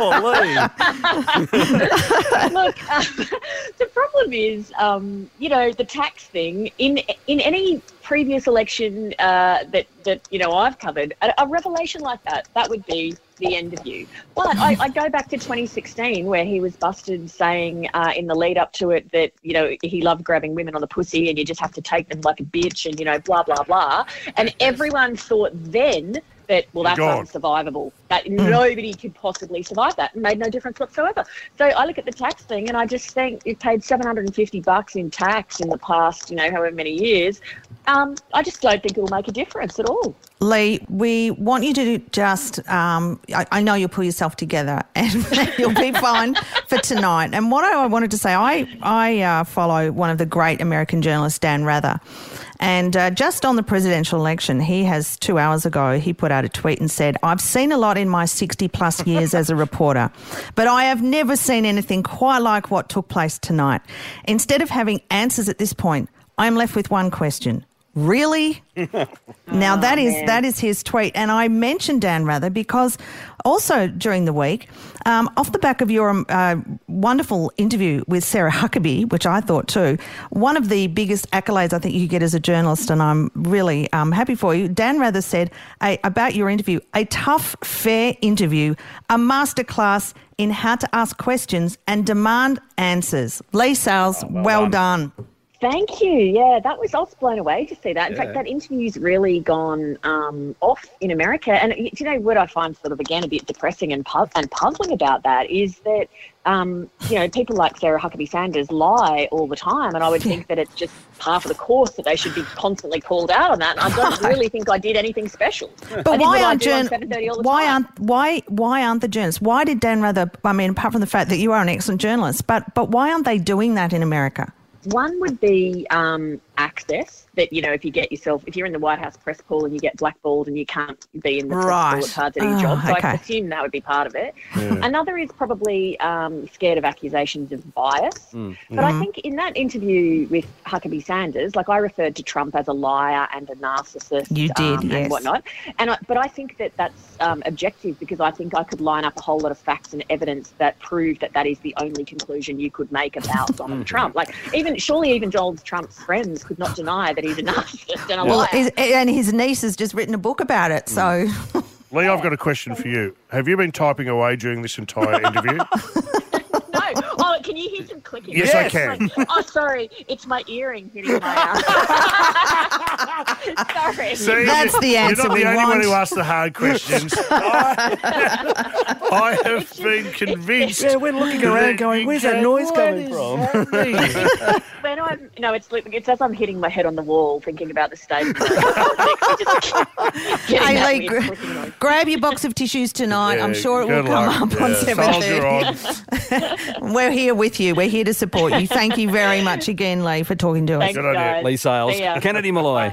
Look, the problem is, the tax thing in any previous election that I've covered, a revelation like that would be the end of you. But I go back to 2016 where he was busted saying in the lead up to it that, he loved grabbing women on the pussy and you just have to take them like a bitch and, blah, blah, blah. And everyone thought then that, well, that's Gone. unsurvivable. That nobody could possibly survive that. It made no difference whatsoever. So I look at the tax thing and I just think you've paid $750 in tax in the past, however many years. I just don't think it will make a difference at all. Lee, we want you to just, I know you'll pull yourself together and you'll be fine for tonight. And what I wanted to say, I follow one of the great American journalists, Dan Rather. And just on the presidential election, he has 2 hours ago, he put out a tweet and said, I've seen a lot in my 60-plus years as a reporter, but I have never seen anything quite like what took place tonight. Instead of having answers at this point, I'm left with one question. Really? Now, that is his tweet. And I mentioned Dan Rather because also during the week, off the back of your wonderful interview with Sarah Huckabee, which I thought too, one of the biggest accolades I think you get as a journalist, and I'm really happy for you, Dan Rather said about your interview, a tough, fair interview, a masterclass in how to ask questions and demand answers. Lee Sales, well done. Thank you. Yeah, I was blown away to see that. In fact, that interview's really gone off in America. And what I find sort of, again, a bit depressing and puzzling about that is that, people like Sarah Huckabee Sanders lie all the time. And I would think that it's just part of the course that they should be constantly called out on that. And I don't really think I did anything special. But why aren't the journalists? Why did Dan Rather, apart from the fact that you are an excellent journalist, but why aren't they doing that in America? One would be access, that, if you're in the White House press pool and you get blackballed and you can't be in the press pool, it's hard to do your job. So I assume that would be part of it. Yeah. Another is probably scared of accusations of bias. But I think in that interview with Huckabee Sanders, I referred to Trump as a liar and a narcissist. You did, yes. And whatnot. But I think that's objective, because I think I could line up a whole lot of facts and evidence that prove that is the only conclusion you could make about Donald Trump. Surely even Donald Trump's friends could not deny that he's a narcissist and a liar. And his niece has just written a book about it, so... Lee, I've got a question for you. Have you been typing away during this entire interview? No. Oh, can you hear some clicking? Yes, I can. Sorry. It's my earring hitting my Sorry. See, that's the answer we want. You're not the only one who asks the hard questions. I have been convinced. Yeah, we're looking around going, where's that noise coming from? It's as I'm hitting my head on the wall thinking about the state. Hey, Lee, grab your box of tissues tonight. I'm sure it will come up on 7:30. We're here with you. We're here to support you. Thank you very much again, Lee, for talking to us. Thanks, guys. Lee Sales, Kennedy Malloy.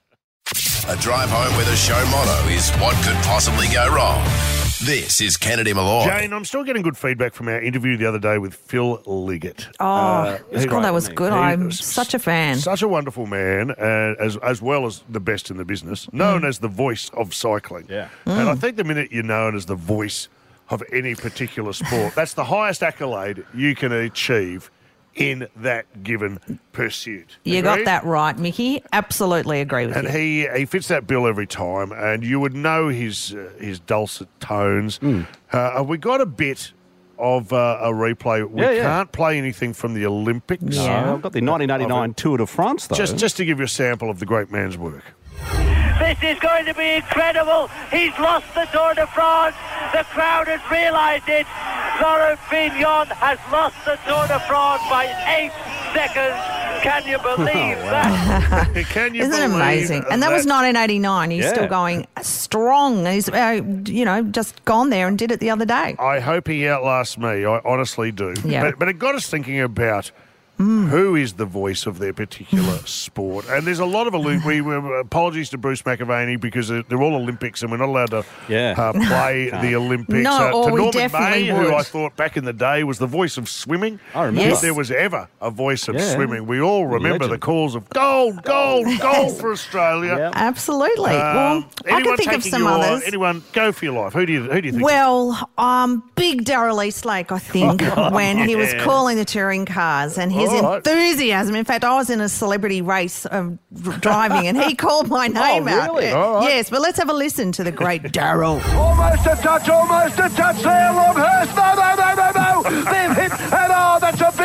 A drive home with a show motto is what could possibly go wrong. This is Kennedy Malloy. Jane, I'm still getting good feedback from our interview the other day with Phil Liggett. That was good. I'm such a fan. Such a wonderful man, as well as the best in the business, known as the voice of cycling. Yeah. And I think the minute you're known as the voice of any particular sport, that's the highest accolade you can achieve in that given pursuit. You got that right, Mickey. Absolutely agree with you. And he fits that bill every time, and you would know his dulcet tones. We got a bit of a replay. We can't play anything from the Olympics. No, I've got the 1989 Tour de France, though. Just to give you a sample of the great man's work. This is going to be incredible. He's lost the Tour de France. The crowd has realised it. Laurent Fignon has lost the Tour de France by 8 seconds. Can you believe that? Can you Isn't it amazing? And that was 1989. He's still going strong. He's, just gone there and did it the other day. I hope he outlasts me. I honestly do. Yeah. But it got us thinking about who is the voice of their particular sport. And there's a lot of apologies to Bruce McAvaney, because they're all Olympics and we're not allowed to play the Olympics. No, to we Norman definitely May, would. who I thought back in the day was the voice of swimming. I remember. If there was ever a voice of swimming, we all remember the calls of gold, gold, gold for Australia. Yep. Absolutely. Well, I can think of some others. Anyone, go for your life. Who do you think? Well, big Darrell Eastlake, I think, when he was calling the touring cars, and his enthusiasm. In fact, I was in a celebrity race of driving, and he called my name out. Really? All right. Yes, but let's have a listen to the great Darrell. Almost a touch there, Longhurst. No. They've hit, and that's a big shot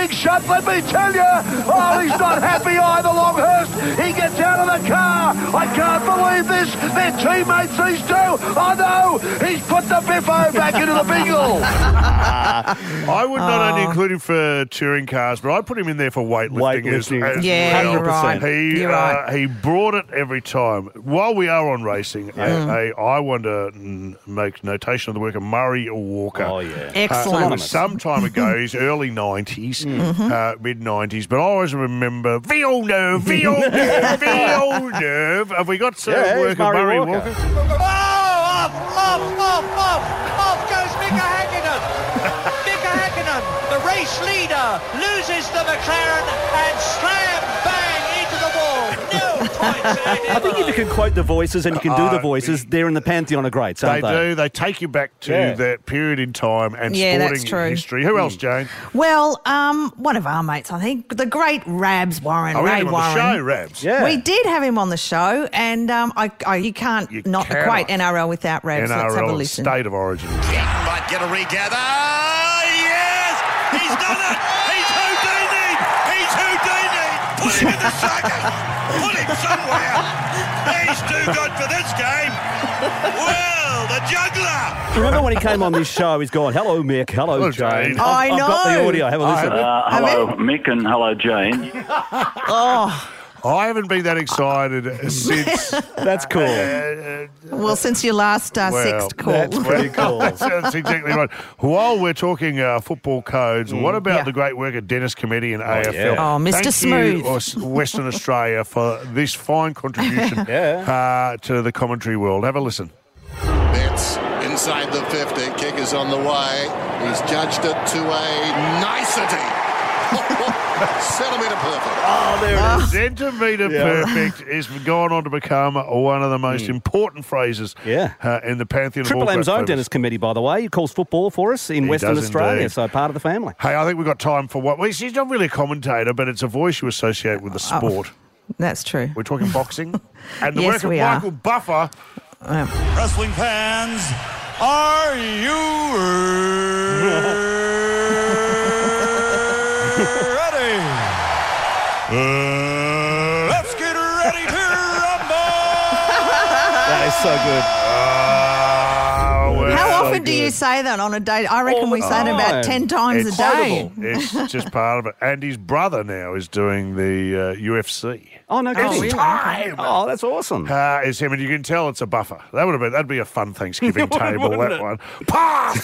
But let me tell you, oh, he's not happy either, Longhurst. He gets out of the car. I can't believe this. They're teammates, these two. Oh, no, he's put the Biffo back into the bingle. I would not only include him for touring cars, but I'd put him in there for weightlifting. As yeah, well. you're right. He, You're right. He brought it every time. While we are on racing, I want to make notation of the work of Murray Walker. Oh, yeah. Excellent. Some time ago, he's early 90s, mid-90s, but I always remember Villeneuve. Have we got some work of Murray Walker? Off goes Mika Häkkinen. Mika Häkkinen, the race leader, loses the McLaren and slam bang into the wall. No points. I think if you can quote the voices and you can do the voices, they're in the pantheon of greats, aren't they? They do. They take you back to that period in time and sporting history. Who else, Jane? Well, one of our mates, I think, the great Rabs Warren. We had Ray him Warren. on the show, Rabs. Yeah. We did have him on the show, and you can't equate NRL without Rabs. Let's have a listen. State of origin. Might get a regather. Yes! He's done it! He's Houdini! He's Houdini! Put him in the sucker! Put him somewhere! He's too good for this game! Well, the juggler! Remember when he came on this show, he's gone, hello, Mick, hello, Jane. I I've got the audio. Have a listen. Hello, Mick, and hello, Jane. I haven't been that excited since. That's cool. Well, since your last sixth call. That's pretty cool. That's exactly right. While we're talking football codes, what about the great work of Dennis Committee and AFL? Oh, Mr. Thank Smooth. you, Western Australia, for this fine contribution to the commentary world. Have a listen. Betts inside the 50. Kick is on the way. He's judged it to a nicety. Centimetre perfect. Oh, there it is. Centimetre perfect has gone on to become one of the most important phrases in the pantheon Triple of all M's own great Dennis Committee, by the way. He calls football for us in Western Australia, indeed. so part of the family. Hey, I think we've got time for what... Well, he's not really a commentator, but it's a voice you associate with the sport. That's true. We're talking boxing. And the Yes, work of we are. Michael Buffer. Wrestling fans, are you ready? Let's get ready to rumble! That is so good. How often do you say that on a day? I reckon we say it about 10 times a day. It's just part of it. And his brother now is doing the UFC. Oh, no kidding. It's time. Oh, that's awesome. It's him, and you can tell it's a Buffer. That'd be a fun Thanksgiving table, that one. Pass!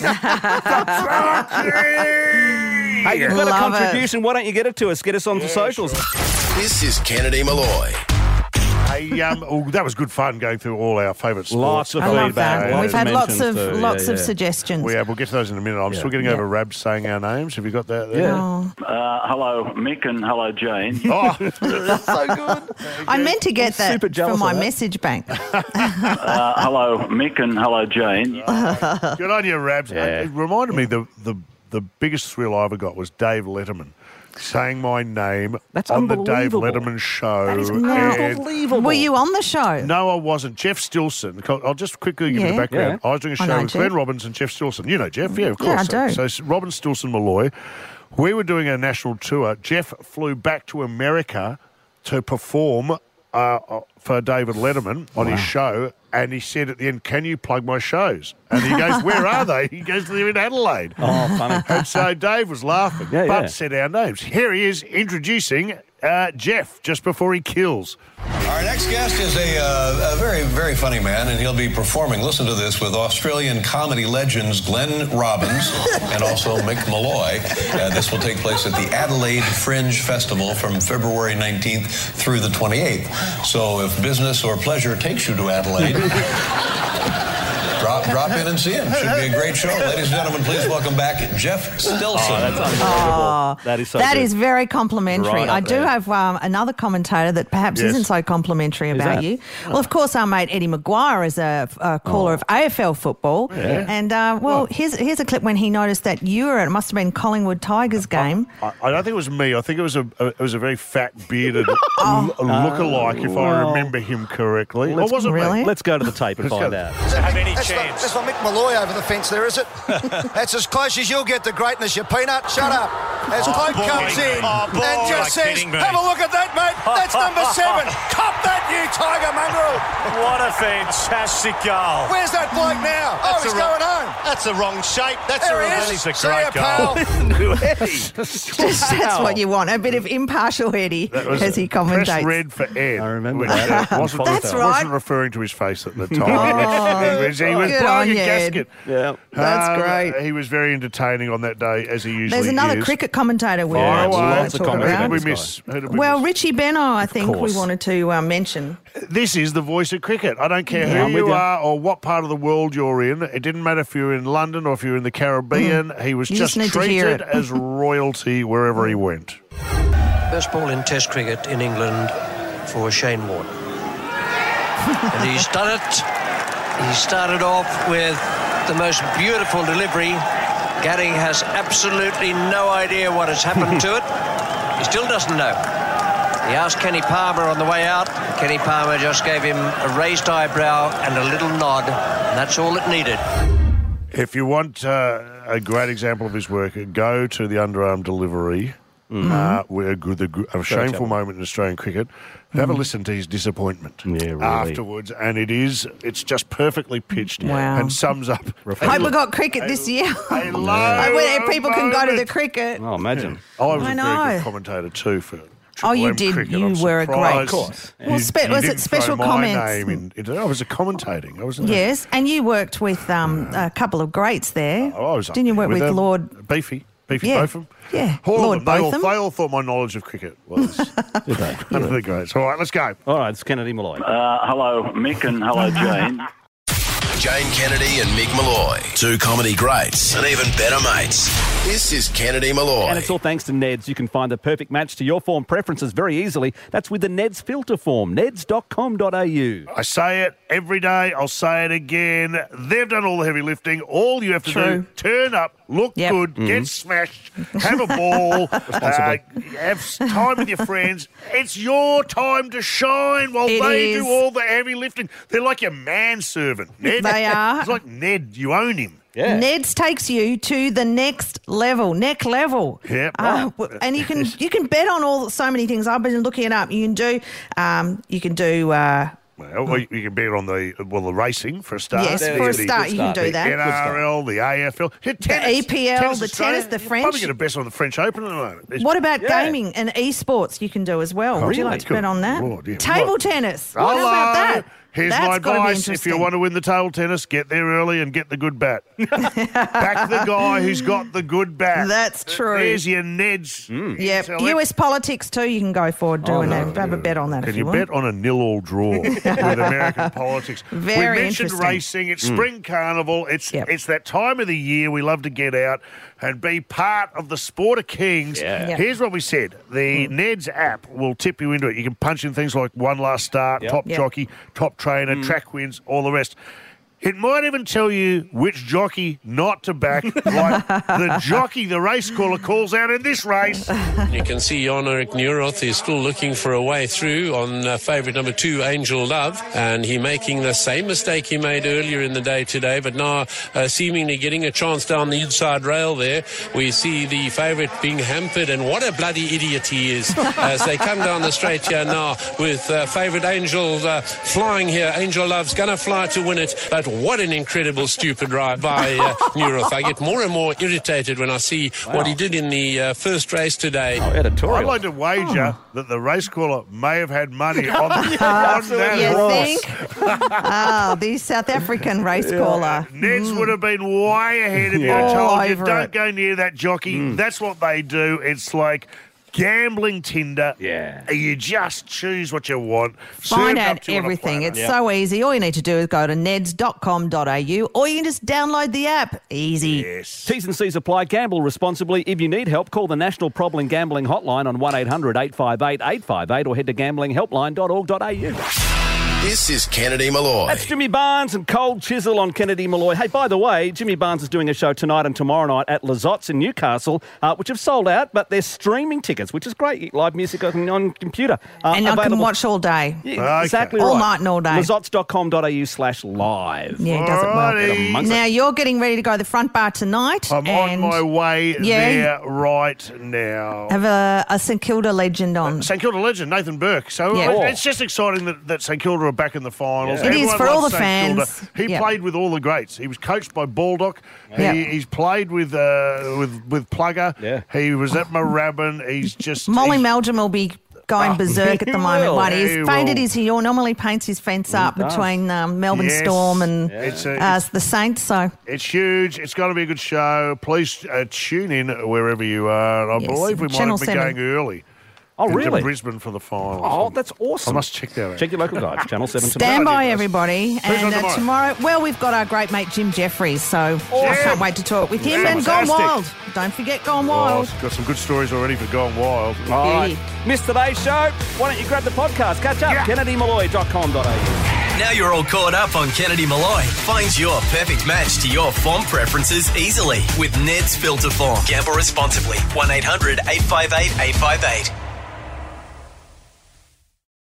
Hey, you've got a contribution. Why don't you get it to us? Get us onto socials. This is Kennedy Malloy. Hey, that was good fun going through all our favourite sports. Lots of I love feedback. that. We've had lots of too. suggestions. We have. We'll get to those in a minute. I'm still getting over Rabs saying our names. Have you got that there? Oh. Hello, Mick, and hello, Jane. Oh, that's so good. I meant to get that from my message bank. Hello, Mick, and hello, Jane. Good on you, Rabs. It reminded me the biggest thrill I ever got was Dave Letterman saying my name on the Dave Letterman show. That is unbelievable. Were you on the show? No, I wasn't. Jeff Stilson. I'll just quickly give you the background. I was doing a show with Glenn Robbins and Jeff Stilson. You know Jeff? Yeah, of course. Yeah, I do. So Robin Stilson Malloy. We were doing a national tour. Jeff flew back to America to perform for David Letterman on his show, and he said at the end, "Can you plug my shows?" And he goes, "Where are they?" He goes, "They're in Adelaide." Oh, funny. And so Dave was laughing, but said our names. Here he is introducing Jeff just before he kills. Our next guest is a very, very funny man, and he'll be performing, listen to this, with Australian comedy legends Glenn Robbins and also Mick Malloy. This will take place at the Adelaide Fringe Festival from February 19th through the 28th. So if business or pleasure takes you to Adelaide, drop in and see him. Should be a great show. Ladies and gentlemen, please welcome back Jeff Stilson. Oh, that's unbelievable. That is so good. That is very complimentary. Right I do have another commentator that perhaps isn't so complimentary about you. Well, of course, our mate Eddie Maguire is a caller of AFL football. Yeah. And, here's a clip when he noticed that you were at, it must have been Collingwood Tigers game. I don't think it was me. I think it was a very fat, bearded lookalike, if I remember him correctly. Let's, wasn't really? Let's go to the tape and find out. Does it have any chance fence. That's not Mick Malloy over the fence there, is it? That's as close as you'll get to greatness, you peanut. Shut up. As Cloak comes in and just says, have a look at that, mate. That's number 7. Cop that, you tiger mongrel. What a fantastic goal. Where's that bloke now? He's going home. That's the wrong shape. That's there a he really is. a See ya, great pal. goal. That's what you want. A bit of impartial Eddie as he commentates. Press red for Ed. I remember which, that. That's right. Wasn't referring to his face at the time. he was good blowing on a you, gasket. Yeah. That's great. He was very entertaining on that day, as he usually is. There's another cricket commentator we Fire away. want to talk about. Who did we miss? Well, Richie Benaud, I think we wanted to mention. This is the voice of cricket. I don't care who you are or what part of the world you're in. It didn't matter if you're in London or if you're in the Caribbean. He was You just just need to hear treated it. as royalty wherever he went. First ball in Test cricket in England for Shane Warne. And he's done it. He started off with the most beautiful delivery. Gary has absolutely no idea what has happened to it. He still doesn't know. He asked Kenny Palmer on the way out. Kenny Palmer just gave him a raised eyebrow and a little nod, and that's all it needed. If you want a great example of his work, go to the underarm delivery. Where a shameful moment in Australian cricket. Have a listen to his disappointment afterwards, and it's just perfectly pitched and sums up. Hope we got cricket this year. Where people can go to the cricket. Oh, imagine. I was a very good commentator too for Triple M did. cricket. You I'm were a great. surprised Well, was you it didn't special throw my comments? name into I was commentating. I wasn't. Yes, and you worked with a couple of greats there. I was Didn't you work with Lord Beefy Yeah. Botham? Yeah, All Lord of them. Botham. They all thought my knowledge of cricket was one of the greats. All right, let's go. All right, it's Kennedy Malloy. Hello, Mick, and hello, Jane. Jane Kennedy and Mick Malloy. Two comedy greats and even better mates. This is Kennedy Malloy. And it's all thanks to Neds. You can find the perfect match to your form preferences very easily. That's with the Neds filter form, neds.com.au. I say it every day. I'll say it again. They've done all the heavy lifting. All you have to do, turn up, look good, get smashed, have a ball, have time with your friends. It's your time to shine while they do all the heavy lifting. They're like your manservant, Ned. They are. It's like Ned, you own him. Yeah. Neds takes you to the next level, neck level. Yep. And you can bet on so many things. I've been looking it up. You can do Well, you can bet on the racing for a start. Yes, for a start you can do that. The NRL, the AFL, the EPL, the tennis, the French. Probably get a bet on the French Open at the moment. What about gaming and esports you can do as well? Would you like to bet on that? Table tennis. What about that? Here's my advice. If you want to win the table tennis, get there early and get the good bat. Back the guy who's got the good bat. That's true. There's your Neds. Yep. US politics too, you can go forward doing that. Have a bet on that Can if you want. bet on a 0-all draw with American politics? Very we mentioned interesting. racing. It's spring carnival. It's that time of the year we love to get out and be part of the sport of kings. Yeah. Yep. Here's what we said. The Neds app will tip you into it. You can punch in things like one last start, top jockey, top trainer, track wins, all the rest. It might even tell you which jockey not to back, like the jockey the race caller calls out in this race. You can see Jan-Erik Neuroth is still looking for a way through on favourite number 2, Angel Love, and he making the same mistake he made earlier in the day today, but now seemingly getting a chance down the inside rail there. We see the favourite being hampered, and what a bloody idiot he is as they come down the straight here now with favourite Angel flying here. Angel Love's going to fly to win it, but what an incredible stupid ride by Neuroth. I get more and more irritated when I see what he did in the first race today. Editorial. I'd like to wager that the race caller may have had money on that horse. The South African race caller. Neds would have been way ahead if you had told you, don't go near that jockey. That's what they do. It's like gambling Tinder. Yeah. You just choose what you want. Find served up out to you on a everything. platter. It's so easy. All you need to do is go to neds.com.au or you can just download the app. Easy. Yes. T's and C's apply. Gamble responsibly. If you need help, call the National Problem Gambling Hotline on 1800 858 858 or head to gamblinghelpline.org.au. This is Kennedy Malloy. That's Jimmy Barnes and Cold Chisel on Kennedy Malloy. Hey, by the way, Jimmy Barnes is doing a show tonight and tomorrow night at Lizottes in Newcastle, which have sold out, but they're streaming tickets, which is great. Live music on computer. And I can watch all day. Yeah, exactly all right. night and all day. Lizottes.com.au/live. Yeah, he does it well. Now, you're getting ready to go to the front bar tonight. I'm on my way there right now. Have a St Kilda legend on. St Kilda legend, Nathan Burke. So it's just exciting that St Kilda are back in the finals. It is for all the St. fans. Kilda. He played with all the greats. He was coached by Baldock. He's played with Plugger. Yeah. He was at Moorabbin. He's just... Molly Meldrum will be going berserk at the moment. will. Right? He's He painted will. He normally paints his fence up between Melbourne Storm and the Saints. So it's huge. It's going to be a good show. Please tune in wherever you are. I believe we Channel might be 7. going early. Oh, into really? Brisbane for the finals. Oh, that's awesome. I must check that out. Check your local guides, Channel 7 tomorrow. stand by, everybody. Who's on And tomorrow, we've got our great mate Jim Jeffries, so I can't wait to talk with him. Yeah. And Gone Fantastic. Wild. Don't forget Gone Wild. Got some good stories already for Gone Wild. All right. Missed today's show? Why don't you grab the podcast? Catch up, KennedyMalloy.com.au. Now you're all caught up on Kennedy Malloy. Find your perfect match to your form preferences easily with Ned's Filter Form. Gamble responsibly. 1-800-858-858.